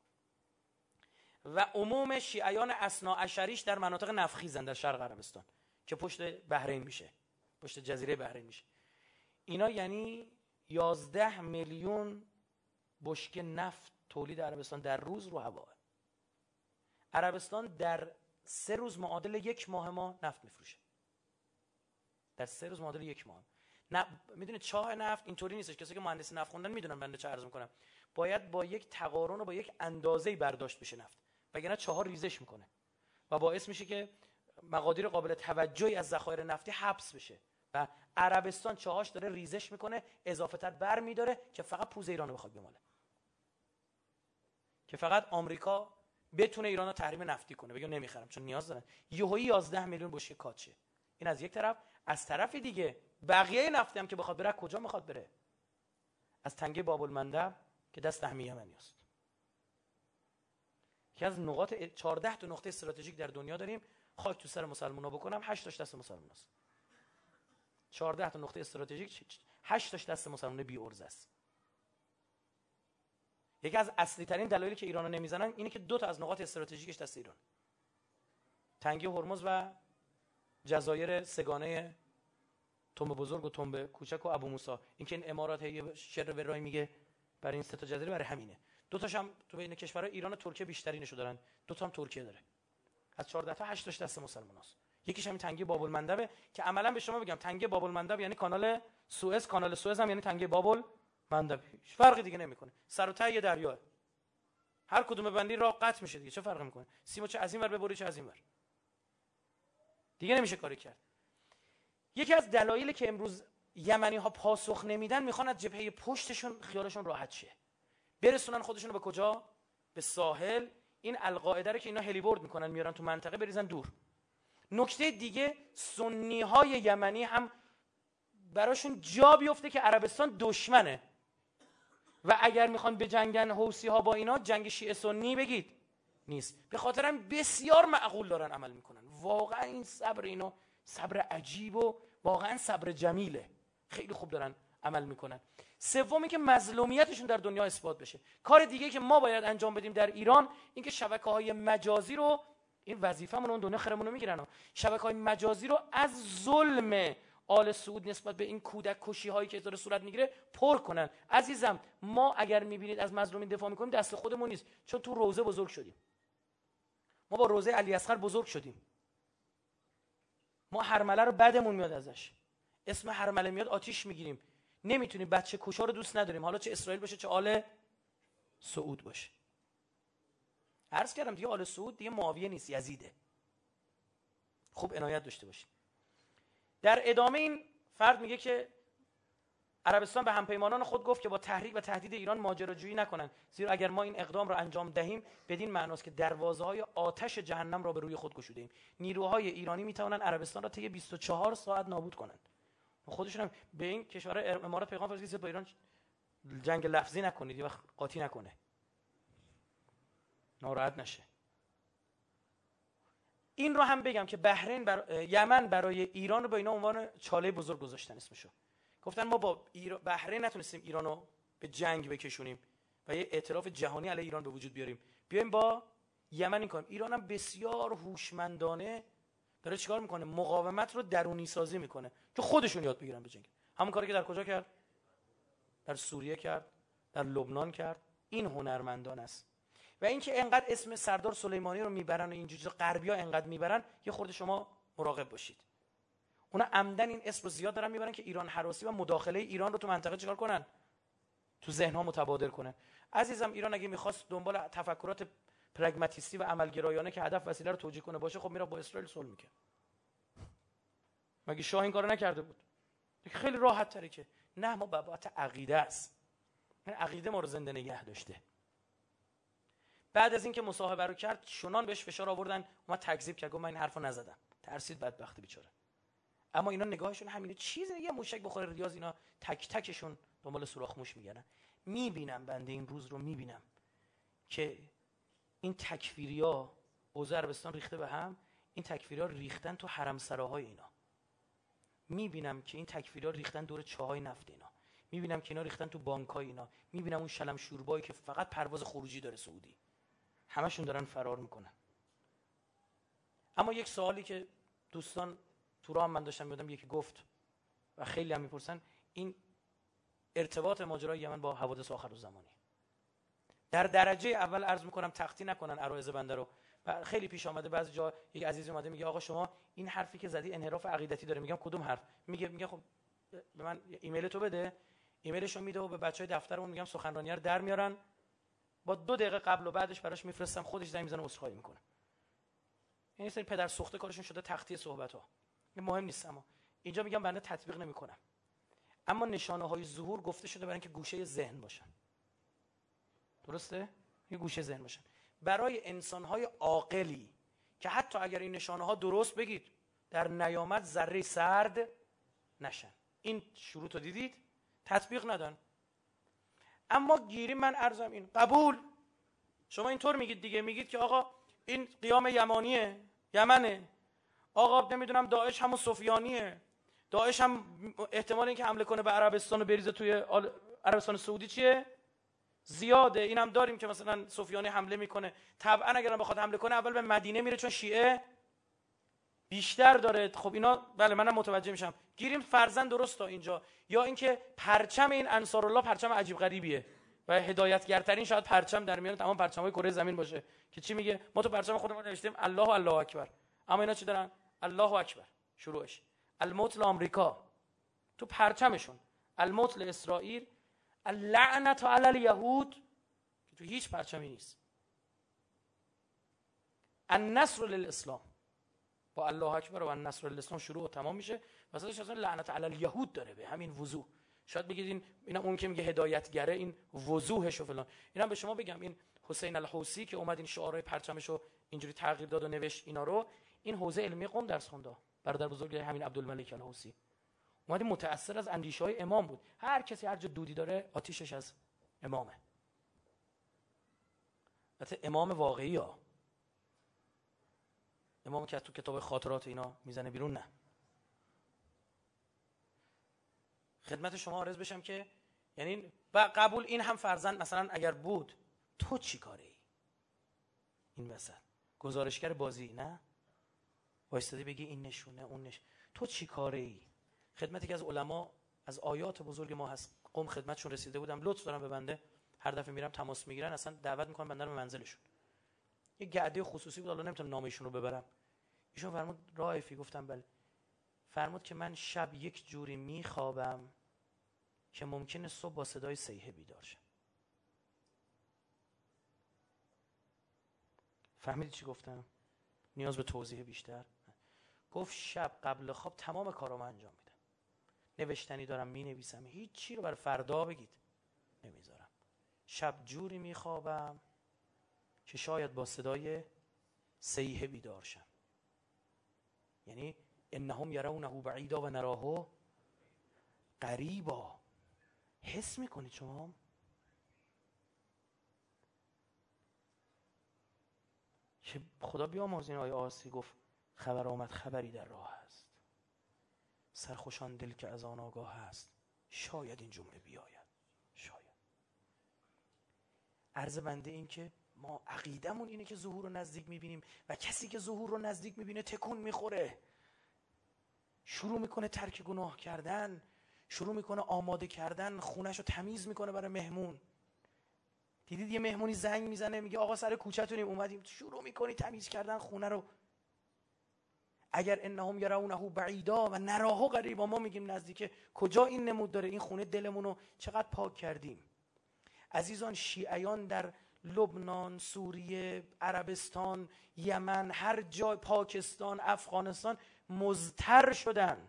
و عموم شیعیان اثناعشریش در مناطق نفخیزن در شرق عربستان که پشت بحرین میشه، پشت جزیره بحرین میشه. اینا یعنی یازده میلیون بشکه نفت تولید عربستان در روز رو هوا. عربستان در سه روز معادل یک ماه ما نفت میفروشه. در سه روز معادل یک ماه. نه میدونید چاه نفت اینطوری نیستش. کسی که مهندسی نفت خوندن میدونن بنده چه عرض میکنم. باید با یک تقارن و با یک اندازه‌ای برداشت بشه نفت، وگرنه چاه ریزش میکنه و باعث میشه که مقادیر قابل توجهی از ذخایر نفتی حبس بشه و عربستان چاهاش داره ریزش میکنه، اضافه تر بر میداره که فقط پوز ایرانو بخواد بماله، که فقط آمریکا بتونه ایرانو تحریم نفتی کنه، بگه نمیخرم چون نیاز دارن. یهویی یازده میلیون بشکه کاچه. این از یک طرف. از طرف دیگه بقیه نفتی هم که بخواد بره کجا میخواد بره؟ از تنگه باب المندب که دست همه یمنی است. که از نقاط چهارده تا نقطه استراتژیک در دنیا داریم، خاک تو سر مسلمونا بکنم، هشت تاش دست مسلموناست. چهارده تا نقطه استراتژیک، هشت تاش دست مسلمان بی ارز است. یکی از اصلی ترین دلایلی که ایرانو نمیزنن اینه که دو تا از نقاط استراتژیکش دست ایران، تنگه هرمز و جزایر سگانه تنب بزرگ و تنب کوچک و ابو موسی. اینکه این امارات هی شر ورای میگه برای این سه تا جزیره، برای همینه. دو تاش هم تو بین کشورهای ایران و ترکیه بیشترینشو دارن، دو تا هم ترکیه داره. از چهارده تا هشت تاش دست مسلماناست. یکیش همین تنگه باب المندبه که عملاً به شما بگم تنگه باب المندب یعنی کانال سوئز، کانال سوئز هم یعنی تنگه باب المندب، هیچ فرقی دیگه نمیکنه. سر و ته یه دریا، هر کدوم ببندی راه قطع میشه دیگه، چه فرقی میکنه؟ سیمو چه از این ور ببری چه از این ور، دیگه نمیشه کاری کرد. یکی از دلایلی که امروز یمنی ها پاسخ نمیدن، میخوان از جبهه پشتشون خیالشون راحت شه، برسونن خودشون رو به کجا؟ به ساحل. این القاعده رو که اینا هلیبورد میکنن میارن تو منطقه بریزن دور. نکته دیگه، سنی های یمنی هم براشون جا بیفته که عربستان دشمنه و اگر میخوان به جنگن حوثی ها با اینا، جنگ شیعه سنی بگید نیست. به خاطر هم بسیار معقول دارن عمل میکنن. واقعا این صبر اینو صبر عجیب و واقعا صبر جمیله، خیلی خوب دارن عمل میکنن. سومی که مظلومیتشون در دنیا اثبات بشه. کار دیگه که ما باید انجام بدیم در ایران این که شبکه‌های مجازی رو، این وظیفه‌مون اون دنیا خرمون رو میگیرن، شبکه‌های مجازی رو از ظلم آل سعود نسبت به این کودک کشی هایی که داره صورت میگیره پر کنن. عزیزم ما اگر میبینید از مظلومین دفاع میکنیم دست خودمون نیست، چون تو روزه بزرگ شدیم. ما با روزه علی اصغر بزرگ شدیم. ما هرمله رو بدمون میاد ازش. اسم هرمله میاد آتیش میگیریم. نمیتونیم بچه کشا رو دوست نداریم، حالا چه اسرائیل باشه چه آل سعود باشه. عرض کردم دیگه آل سعود دیگه معاویه نیست، یزیده. خوب عنایت داشته باشید. در ادامه این فرد میگه که عربستان به همپیمانان خود گفت که با تحریک و تهدید ایران ماجراجویی نکنند، زیرا اگر ما این اقدام را انجام دهیم بدین معناست که دروازه‌های آتش جهنم را به روی خود گشوده‌ایم. نیروهای ایرانی میتوانند عربستان را طی بیست و چهار ساعت نابود کنند. خودشون هم به این کشور امارات پیغام فرستادن با ایران جنگ لفظی نکنید، یا قاطی نکنه، ناراحت نشه. این رو هم بگم که بحرین بر... یمن برای ایران رو به اینا عنوان چاله بزرگ گذاشتن اسمشو. گفتن ما با ایران... بحرین نتونستیم ایران رو به جنگ بکشونیم و یه اعتراف جهانی علیه ایران به وجود بیاریم، بیایم با یمن این کنیم. ایران هم بسیار هوشمندانه داره چیکار میکنه؟ مقاومت رو درونی سازی میکنه که خودشون یاد بگیرن به جنگ. همون کاری که در کجا کرد؟ در سوریه کرد، در لبنان کرد. این هنرمندان است. و اینکه انقدر اسم سردار سلیمانی رو میبرن و اینجوری غربی‌ها انقدر میبرن، یه خورده شما مراقب باشید. اونا عمدن این اسم رو زیاد دارن میبرن که ایران هراسی و مداخله ایران رو تو منطقه چیکار کنن؟ تو ذهن‌ها متبادر کنن. عزیزم ایران اگه می‌خواست دنبال تفکرات پرگماتیستی و عملگرایانه که هدف وسیله رو توجیه کنه باشه، خب میره با اسرائیل صلح می‌کرد. مگه شاه این کارو نکرده بود؟ خیلی راحت تره که نه، ما بابت عقیده است. این عقیده ما رو زنده نگه داشته. بعد از اینکه مصاحبه رو کرد شونان بهش فشار آوردن، اومد تکذیب کرد، گفت من این حرفو نزدم. ترسید بدبخت بیچاره. اما اینا نگاهشون همینه، چیزی یه موشک بخوره ریاض اینا تک تکشون دنبال سوراخ موش میگردن. میبینم بنده این روز رو میبینم که این تکفیریا اوضاع عربستان ریخته به هم. این تکفیریا ریختن تو حرم سراهای اینا. میبینم که این تکفیریا ریختن دور چاهای نفت اینا. میبینم که اینا ریختن تو بانکای اینا. میبینم اون شلم شوربایی که فقط پرواز خروجی داره سعودی. همشون دارن فرار میکنن. اما یک سوالی که دوستان تو راه من داشتم میادم یکی گفت و خیلی هم میپرسن، این ارتباط ماجرای یمن با حوادث آخرالزمانی. در درجه اول عرض میکنم تختی نکنن عرایض بنده رو. خیلی پیش آمده بعضی جا یک عزیزی اومده میگه آقا شما این حرفی که زدی انحراف عقیدتی داره. میگم کدوم حرف؟ میگه میگه خب به من ایمیل تو بده. ایمیلشو میده و به بچهای دفترمون میگم سخنرانی رو در میارن، با دو دقیقه قبل و بعدش براش میفرستم، خودش زنگ میزنه عذرخواهی میکنه. این سری پدر سوخته کارشون شده تختی صحبت ها. این مهم نیست. اما اینجا میگم بنده تطبیق نمیکنم. اما نشانه های ظهور گفته شده برای اینکه گوشه ذهن باشن. درسته؟ یه گوشه ذهن باشن. برای انسان های عاقلی که حتی اگر این نشانه ها درست بگید در نیامد ذره سرد نشن. این شروط رو دیدید؟ تطبیق ندن. اما گیری من عرضم این قبول. شما اینطور میگید دیگه، میگید که آقا این قیام یمانیه، یمنه. آقا نمیدونم داعش همون سفیانیه. داعش هم احتمال اینکه حمله کنه به عربستان و بریزه توی عربستان سعودی چیه؟ زیاده. اینم داریم که مثلا سفیانی حمله میکنه. طبعا اگرم بخواد حمله کنه اول به مدینه میره چون شیعه بیشتر داره. خب اینا بله منم متوجه میشم. گیریم فرضاً درست تا اینجا. یا اینکه پرچم این انصارالله پرچم عجیب غریبیه و هدایتگرترین شاید پرچم در میان تمام پرچم‌های کره زمین باشه که چی میگه؟ ما تو پرچم خودمون نوشتیم الله الله اکبر. اما اینا چی دارن؟ الله اکبر شروعش. الموت لآمریکا تو پرچمشون، الموت لاسرائیل، اللعنت علی الیهود که تو هیچ پرچمی نیست، النصر للاسلام با الله اکبر و النصر للاسلام شروع و تمام میشه. واسهش اصلا لعنت علی الیهود داره به همین وضوح. شاید بگید این اینا اون که میگه هدایتگره این وضوحش و فلان. اینا به شما بگم این حسین الحوسی که اومد این شعارهای پرچمشو اینجوری تغییر داد و نوشت اینا رو، این حوزه علمی قم درس خونده. برادر بزرگ همین عبدالملک الحوسی اومد متأثر از اندیشه‌های امام بود. هر کسی هر جا دودی داره آتیشش از امامه. البته امام واقعی ها، امام که تو کتاب خاطرات اینا میزنه بیرون نه. خدمت شما عرض بشم که یعنی و قبول این هم فرضاً مثلا اگر بود تو چی کاره ای؟ این وسط گزارشگر بازی نه؟ وایستادی بگی این نشونه اون نشونه، تو چی کاره ای؟ خدمتی که از علما از آیات بزرگ ما هست قوم خدمتشون رسیده بودم، لطف دارم به بنده، هر دفعه میرم تماس میگیرن، اصلا دعوت میکنن بنده رو به منزلشون. یه گعده خصوصی بود، حالا نمیتونم نامشون رو ببرم. ایشون فرمود رائفی؟ گفتم بله. فرمود که من شب یک جوری میخوابم که ممکنه صبح با صدای صیحه بیدار شم. فهمیدی چی گفتم؟ نیاز به توضیح بیشتر؟ گفت شب قبل خواب تمام کارامو انجام میدم، نوشتنی دارم مینویسم، هیچ چی رو برای فردا بگید نمیذارم. شب جوری میخوابم که شاید با صدای صیحه بیدار شم. یعنی انهم یرونه بعیدا و نراه قریبا. حس میکنید شما؟ که خدا بیامرزین آیه آسی گفت خبر آمد خبری در راه است، سرخوشان دل که از آن آگاه است، شاید این جمله بیاید. شاید. عرض بنده این که ما عقیدمون اینه که ظهور رو نزدیک میبینیم و کسی که ظهور رو نزدیک میبینه تکون میخوره، شروع میکنه ترک گناه کردن، شروع میکنه آماده کردن، خونش رو تمیز میکنه برای مهمون. دیدید یه مهمونی زنگ میزنه میگه آقا سر کوچه‌تونیم اومدیم، شروع میکنی تمیز کردن خونه رو. اگر انهم یرونه بعیدا و نراه قریبا، ما میگیم نزدیکه، کجا این نمود داره؟ این خونه دلمون رو چقدر پاک کردیم. عزیزان، شیعیان در لبنان، سوریه، عربستان، یمن، هر جای، پاکستان، افغانستان مضطر شدن.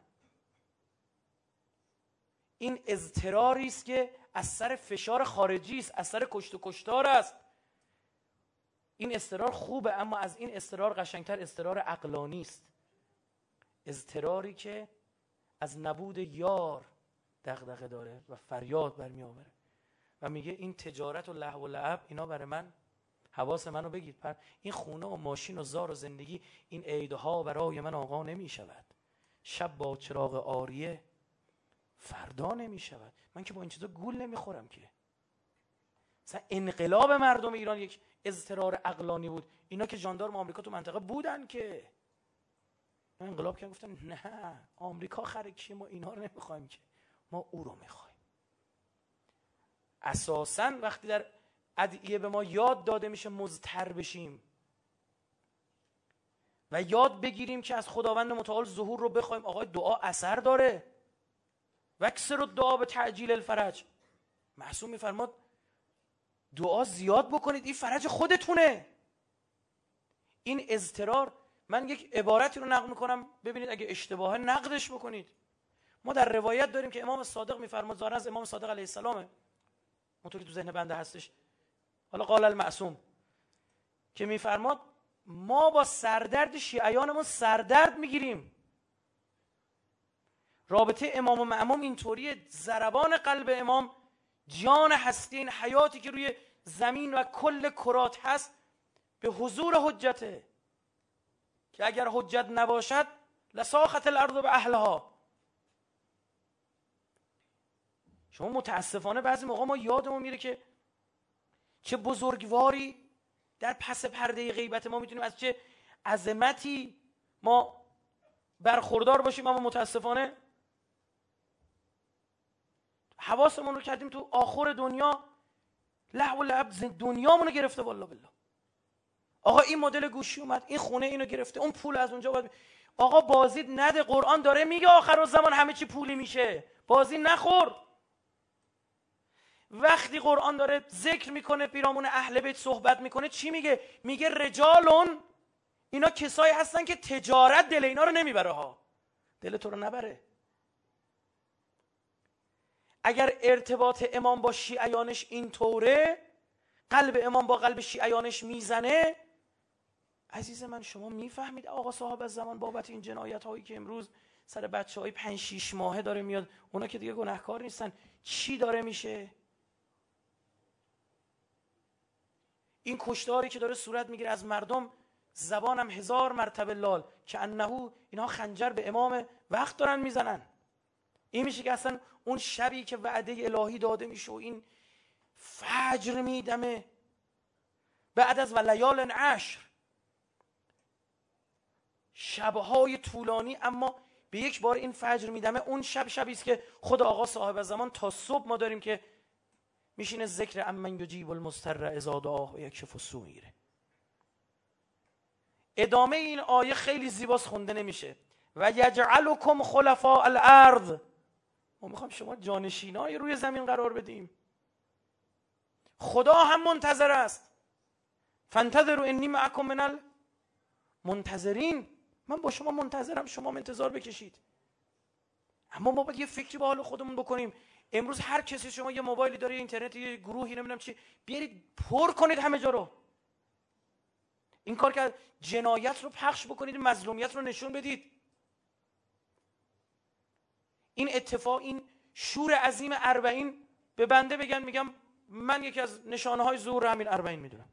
این اضطراری است که از سر فشار خارجی است، از سر کشت و کشتار است. این اضطرار خوبه، اما از این اضطرار قشنگتر اضطرار عقلانی است، اضطراری که از نبود یار دغدغه داره و فریاد برمی آوره و میگه این تجارت و لهو و لعب اینا برای من، حواس منو بگید، پر این خونه و ماشین و زار و زندگی، این عیدها برای من آقا نمی شود. شب با چراغ آریه فردا نمی شود. من که با این چیزا گول نمیخورم که. مثلا انقلاب مردم ایران یک اضطرار عقلانی بود. اینا که ژاندارم آمریکا تو منطقه بودن که انقلاب کردن، گفتن نه آمریکا خره کی، ما اینا رو نمیخوایم که، ما او رو میخوایم. اساساً وقتی در ادعیه به ما یاد داده میشه مضطر بشیم و یاد بگیریم که از خداوند متعال ظهور رو بخوایم. آقای دعا اثر داره. وکسر الدعا به تعجیل الفرج. معصوم میفرماد دعا زیاد بکنید، این فرج خودتونه. این اضطرار، من یک عبارتی رو نقل میکنم ببینید اگه اشتباهه نقدش بکنید. ما در روایت داریم که امام صادق میفرماد، ظاهرا از امام صادق علیه السلامه، اونطوری تو ذهن بنده هستش، حالا قال المعصوم، که میفرماد ما با سردرد شیعیانمون سردرد میگیریم. رابطه امام و مأموم اینطوریه، ضربان قلب امام، جان هستی، این حیاتی که روی زمین و کل کرات هست به حضور حجته، که اگر حجت نباشد لساخت الارض به اهلها. شما متاسفانه بعضی موقع ما یادمون میره که چه بزرگواری در پس پرده غیبت ما میتونیم از چه عظمتی ما برخوردار باشیم، اما متاسفانه حواسمون رو کردیم تو آخر دنیا، لهو و لعب دنیامونو گرفته. والله بالله آقا این مدل گوشی اومد، این خونه اینو گرفته، اون پول از اونجا باید. آقا بازی نده، قرآن داره میگه آخرالزمان همه چی پولی میشه، بازی نخور. وقتی قرآن داره ذکر میکنه، پیرامون اهل بیت صحبت میکنه، چی میگه؟ میگه رجالون، اینا کسایی هستن که تجارت دل اینا رو نمیبره ها، دل تو رو نبره. اگر ارتباط امام با شیعیانش این طوره، قلب امام با قلب شیعیانش میزنه، عزیز من شما میفهمید آقا صاحب از زمان بابت این جنایت هایی که امروز سر بچه های پنج شیش ماهه داره میاد، اونا که دیگه گناهکار نیستن، چی داره میشه؟ این کشتاری که داره صورت میگیره از مردم، زبانم هزار مرتبه لال که انهو، اینها خنجر به امام وقت دارن میزنن. این میشه که اصلا اون شبی که وعده الهی داده میشه و این فجر میدمه بعد از و لیال عشر، شبهای طولانی، اما به یک بار این فجر میدمه، اون شب شبی است که خود آقا صاحب زمان تا صبح ما داریم که میشینه ذکر امن یجیب المضطر اذا دعاه و یکشف السوء میره. ادامه این آیه خیلی زیباست، خونده نمیشه. و یجعلکم خلفاء الارض، ما میخوام شما جانشینای روی زمین قرار بدیم. خدا هم منتظر است. فانتظروا انی معکم من المنتظرین، من با شما منتظرم، شما هم انتظار بکشید. اما ما باید یه فکری با حال خودمون بکنیم. امروز هر کسی، شما یه موبایلی داره، اینترنت، یه گروهی، نمیدونم چی، بیارید پر کنید همه جا رو. این کار که جنایت رو پخش بکنید، مظلومیت رو نشون بدید. این اتفاق، این شور عظیم اربعین، به بنده بگن، میگم من یکی از نشانه های ظهور همین اربعین میدونم.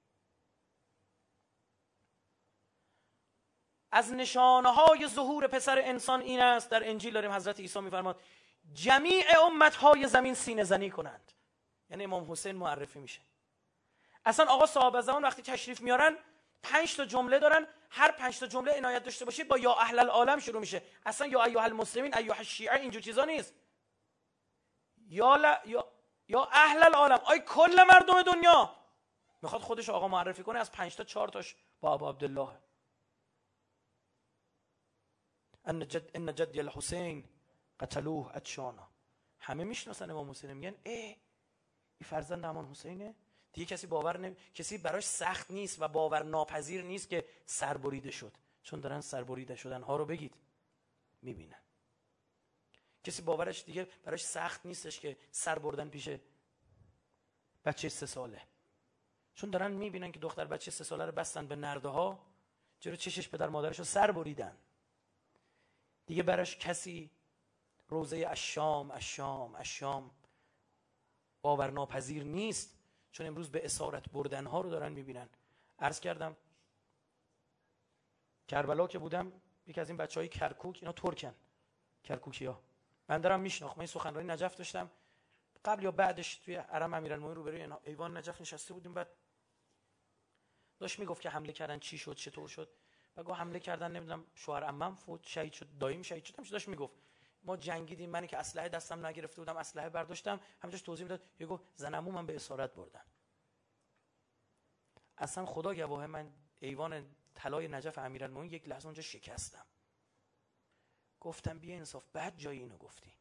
از نشانه های ظهور پسر انسان این است، در انجیل داریم حضرت عیسی میفرماد جمیع امت های زمین سینه زنی کنند. یعنی امام حسین معرفی میشه. اصلا آقا صاحب زمان وقتی تشریف میارن پنج تا جمله دارن، هر پنج تا جمله عنایت داشته باشید با یا اهل العالم شروع میشه. اصلا یا ایها المسلمین، ایها الشیعه، اینجور چیزا نیست. یا ل... یا یا اهل العالم، آی کل مردم دنیا. میخواد خودش آقا معرفی کنه، از پنج تا چهار تاش با ابو عبدالله. ان جد ان جدی الحسین قتلوه عطشانا. همه میشناسن امام حسین، میگن ای این فرزند امان حسینه. دیگه کسی باور نمی... کسی براش سخت نیست و باور ناپذیر نیست که سربریده شد، چون دارن سربریده شدن ها رو بگید میبینن. کسی باورش دیگه براش سخت نیستش که سر بردن پیش بچه سه ساله، چون دارن میبینن که دختر بچه سه ساله رو بستن به نرده ها، جلو چشش پدر مادرش رو سر بریدن. دیگه براش کسی روزه الشام الشام الشام باور ناپذیر نیست، چون امروز به اسارت بردن ها رو دارن میبینن. عرض کردم کربلا که بودم، یکی از این بچهای کرکوک، اینا ترکن، کرکوکی ها، من دارم میشناخت. من سخنرانی نجف داشتم قبل یا بعدش توی حرم امیرالمومنین روبروی ایوان نجف نشسته بودیم، بعد داشت میگفت که حمله کردن چی شد چطور شد. و گفت حمله کردن نمیدونم شوهر عمم فوت شهید شد، داییم شهید شد، داشت میگفت ما جنگیدیم، منی که اسلحه دستم نگرفته بودم اسلحه برداشتم، همینجاش توضیح میداد. یه گفت زن عمو من به اسارت بردن. اصلا خدا گواه، من ایوان طلای نجف امیرالمومنین یک لحظه اونجا شکستم. گفتم بی انصاف بعد جای اینو گفتی.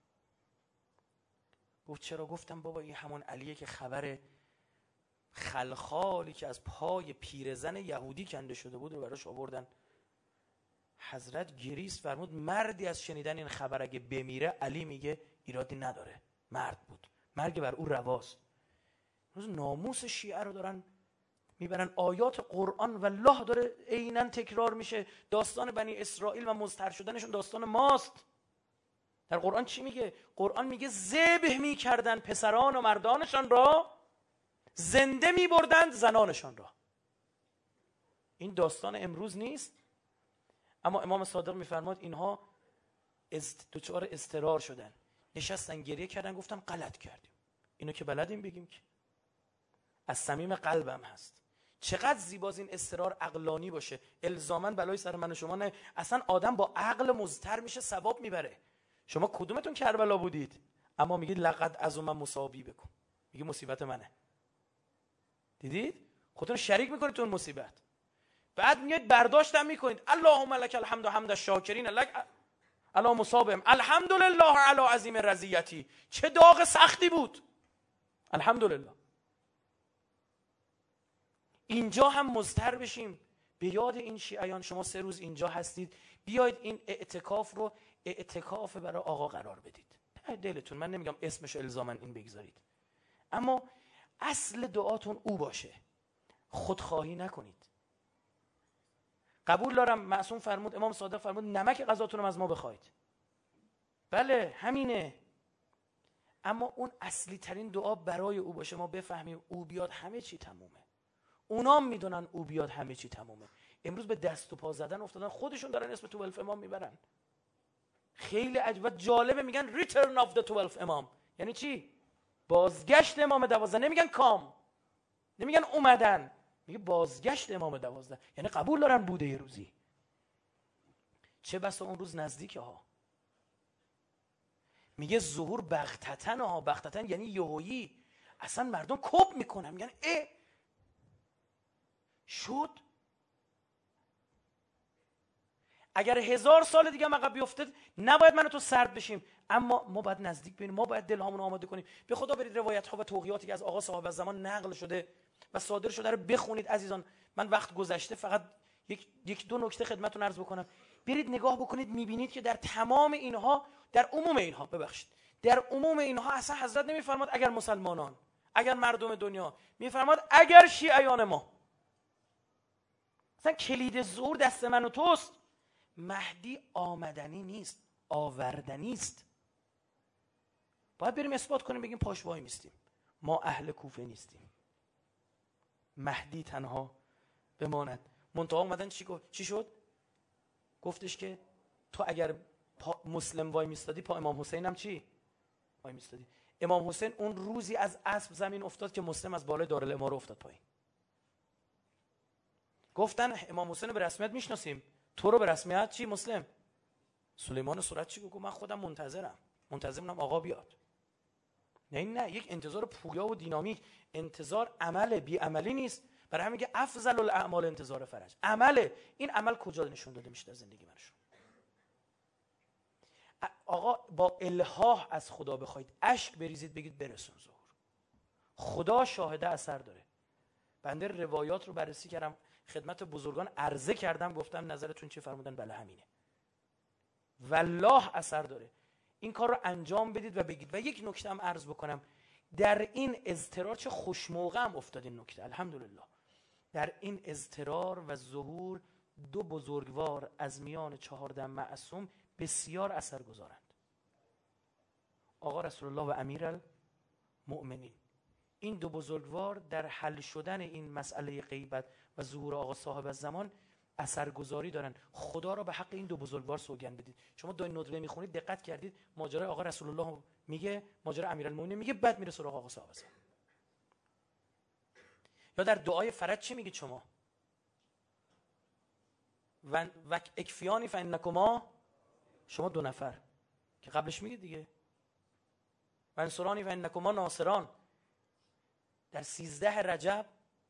گفت چرا؟ گفتم بابا این همون علیه که خبر خلخالی که از پای پیرزن یهودی کنده شده بود رو براش آوردن. حضرت گریست فرمود مردی از شنیدن این خبر اگه بمیره، علی میگه ایرادی نداره، مرد بود، مرگ بر او رواست. روز ناموس شیعه رو دارن میبرن. آیات قرآن والله داره عیناً تکرار میشه. داستان بنی اسرائیل و مضطر شدنشون داستان ماست. در قرآن چی میگه؟ قرآن میگه ذبح میکردن پسران و مردانشان را، زنده میبردند زنانشان را. این داستان امروز نیست. اما امام صادق میفرماد اینها دوچار اضطرار شدن، نشستن گریه کردن، گفتن غلط کردیم. اینو که بلدیم بگیم که از صمیم قلبم هست. چقدر زیباست این اضطرار عقلانی باشه، الزاماً بلای سر من و شما نه. اصلا آدم با عقل مضطر میشه، ثواب میبره. شما کدومتون کربلا بودید اما میگید لقد عظم مصابی بکن، میگه مصیبت منه. دیدید خودتون شریک میکنید تو اون مصیبت، بعد میاد برداشتم میکنید. اللهم لك الحمد حمد الشاکرین لك علی مصابهم الحمدلله علی عظیم رضیتی. چه داغ سختی بود، الحمدلله. اینجا هم مضطر بشیم به یاد این شیعیان. شما سه روز اینجا هستید، بیاید این اعتکاف رو اعتکاف برای آقا قرار بدید. دلتون، من نمیگم اسمش الزاماً این بگذارید، اما اصل دعاتون او باشه، خودخواهی نکنید. قبول دارم معصوم فرمود، امام صادق فرمود نمک غذاتون رو از ما بخواید. بله همینه، اما اون اصلی ترین دعا برای او باشه. ما بفهمیم او بیاد همه چی تمومه. اونام میدونن او بیاد همه چی تمومه. امروز به دست و پا زدن افتادن، خودشون دارن اسم توالف امام میبرن. خیلی عجیبه، جالبه، میگن return of the twelve امام. یعنی چی؟ بازگشت امام دوازده. نمیگن کام، نمیگن اومدن، میگه بازگشت امام دوازده. یعنی قبول دارن بوده یه روزی. چه بسا اون روز نزدیکه ها. میگه ظهور بغتتن ها، بغتتن یعنی یهویی، اصلا مردم کپ میکنن، میگن اه شد. اگر هزار سال دیگه هم عقب بیفته نباید من و تو سرد بشیم، اما ما باید نزدیک ببینیم، ما باید دلهامون آماده کنیم. به خدا برید روایت ها و توقیاتی که از آقا صاحب الزمان نقل شده و صادر شده رو بخونید عزیزان. من وقت گذشته، فقط یک یک دو نکته خدمتتون عرض بکنم. برید نگاه بکنید، میبینید که در تمام اینها، در عموم اینها ببخشید در عموم اینها اصلا حضرت نمیفرماد اگر مسلمانان، اگر مردم دنیا، میفرماد اگر شیعیان ما. اصلا کلید ظهور دست من و توست. مهدی آمدنی نیست، آوردنی است. باید بریم اثبات کنیم، بگیم پاش وای میستیم، ما اهل کوفه نیستیم، مهدی تنها بماند. منتها اومدن چی گفت؟ چی شد؟ گفتش که تو اگر پا مسلم وای میستادی، پا امام حسین هم چی؟ وای میستادی. امام حسین اون روزی از اسب زمین افتاد که مسلم از بالای دارالاماره افتاد پایین. گفتن امام حسین رو به رسمیت میشناسیم، تو رو به رسمیت چی؟ مسلم. سلیمان سورت چی گفت؟ من خودم منتظرم، منتظرم آقا بیاد. نه نه، یک انتظار پویا و دینامیک، انتظار عمل، بی عملی نیست. برای همین که افضل الاعمال انتظار فرج، عمله. این عمل کجا نشون داده میشه در زندگی منشون؟ آقا با الحاح از خدا بخواید، اشک بریزید، بگید برسون ظهور. خدا شاهده اثر داره. بنده روایات رو بررسی کردم، خدمت بزرگان عرضه کردم، گفتم نظرتون چی؟ فرمودن بله همینه. والله اثر داره. این کار رو انجام بدید و بگید. و یک نکته هم عرض بکنم، در این اضطرار چه خوشموقع هم افتاد این نکته، الحمدلله. در این اضطرار و ظهور دو بزرگوار از میان چهارده معصوم بسیار اثر گذارند، آقا رسول الله و امیرالمؤمنین. این دو بزرگوار در حل شدن این مسئله غیبت و ظهور آقا صاحب الزمان اثرگذاری دارن. خدا را به حق این دو بزرگوار سوگند بدید. شما دو ندبه میخونید، دقت کردید ماجرای آقا رسول الله میگه، ماجرای امیرالمؤمنین میگه، بعد میره سراغ آقا صاحب الزمان. یا در دعای فرج چی میگید شما؟ و اکفیانی فانکما، شما دو نفر که قبلش میگید دیگه، و انصرانی فانکما ناصران. در سیزده رجب،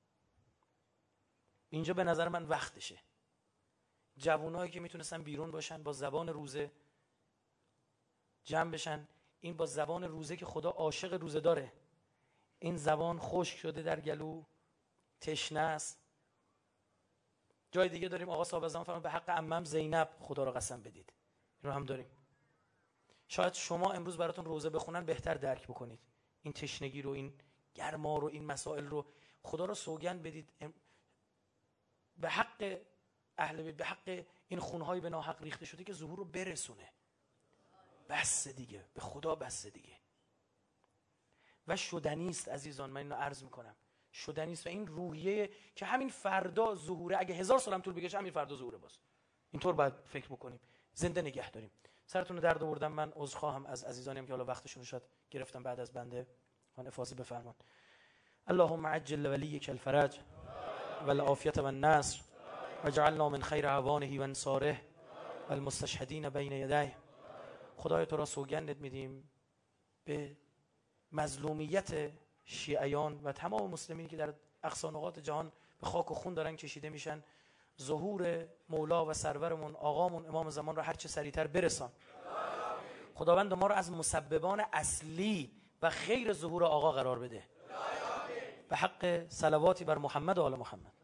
اینجا به نظر من وقتشه، جوانایی که میتونستن بیرون باشن با زبان روزه جمع بشن. این با زبان روزه که خدا عاشق روزه داره، این زبان خشک شده در گلو، تشنه است. جای دیگه داریم آقا صاحب الزمان فرمود به حق عمم زینب خدا را قسم بدید، این رو هم داریم. شاید شما امروز براتون روزه بخونن بهتر درک بکنید این تشنگی رو، این گرما رو، این مسائل رو. خدا رو سوگند بدید به حق اهل بیت، به حق این خونهای به ناحق ریخته شده که ظهور رو برسونه. بس دیگه، به خدا بس دیگه. و شدنی است عزیزان، من اینو عرض میکنم، شدنی است. و این روحیه که همین فردا ظهوره، اگه هزار سالم طول بکشه همین فردا ظهوره. باز اینطور باید فکر بکنیم، زنده نگه داریم. سرتون رو درد آوردم، من عذرخواهم از عزیزانیم که حالا وقتشون رو شاید گرفتم بعد از بنده. من افاضه بفرمان. اللهم عجل ولیک الفرج والعافیة والنصر واجعلنا من خیر اعوانه و انصاره و المستشهدین بین یدیه. خدای تو را سوگندت میدیم به مظلومیت شیعیان و تمام مسلمینی که در اقصا نقاط جهان به خاک و خون دارن کشیده میشن. ظهور مولا و سرورمون آقامون امام زمان را هر چه سریعتر برسان. خداوند ما را از مسببان اصلی و خیر ظهور آقا قرار بده. به حق صلواتی بر محمد و آل محمد.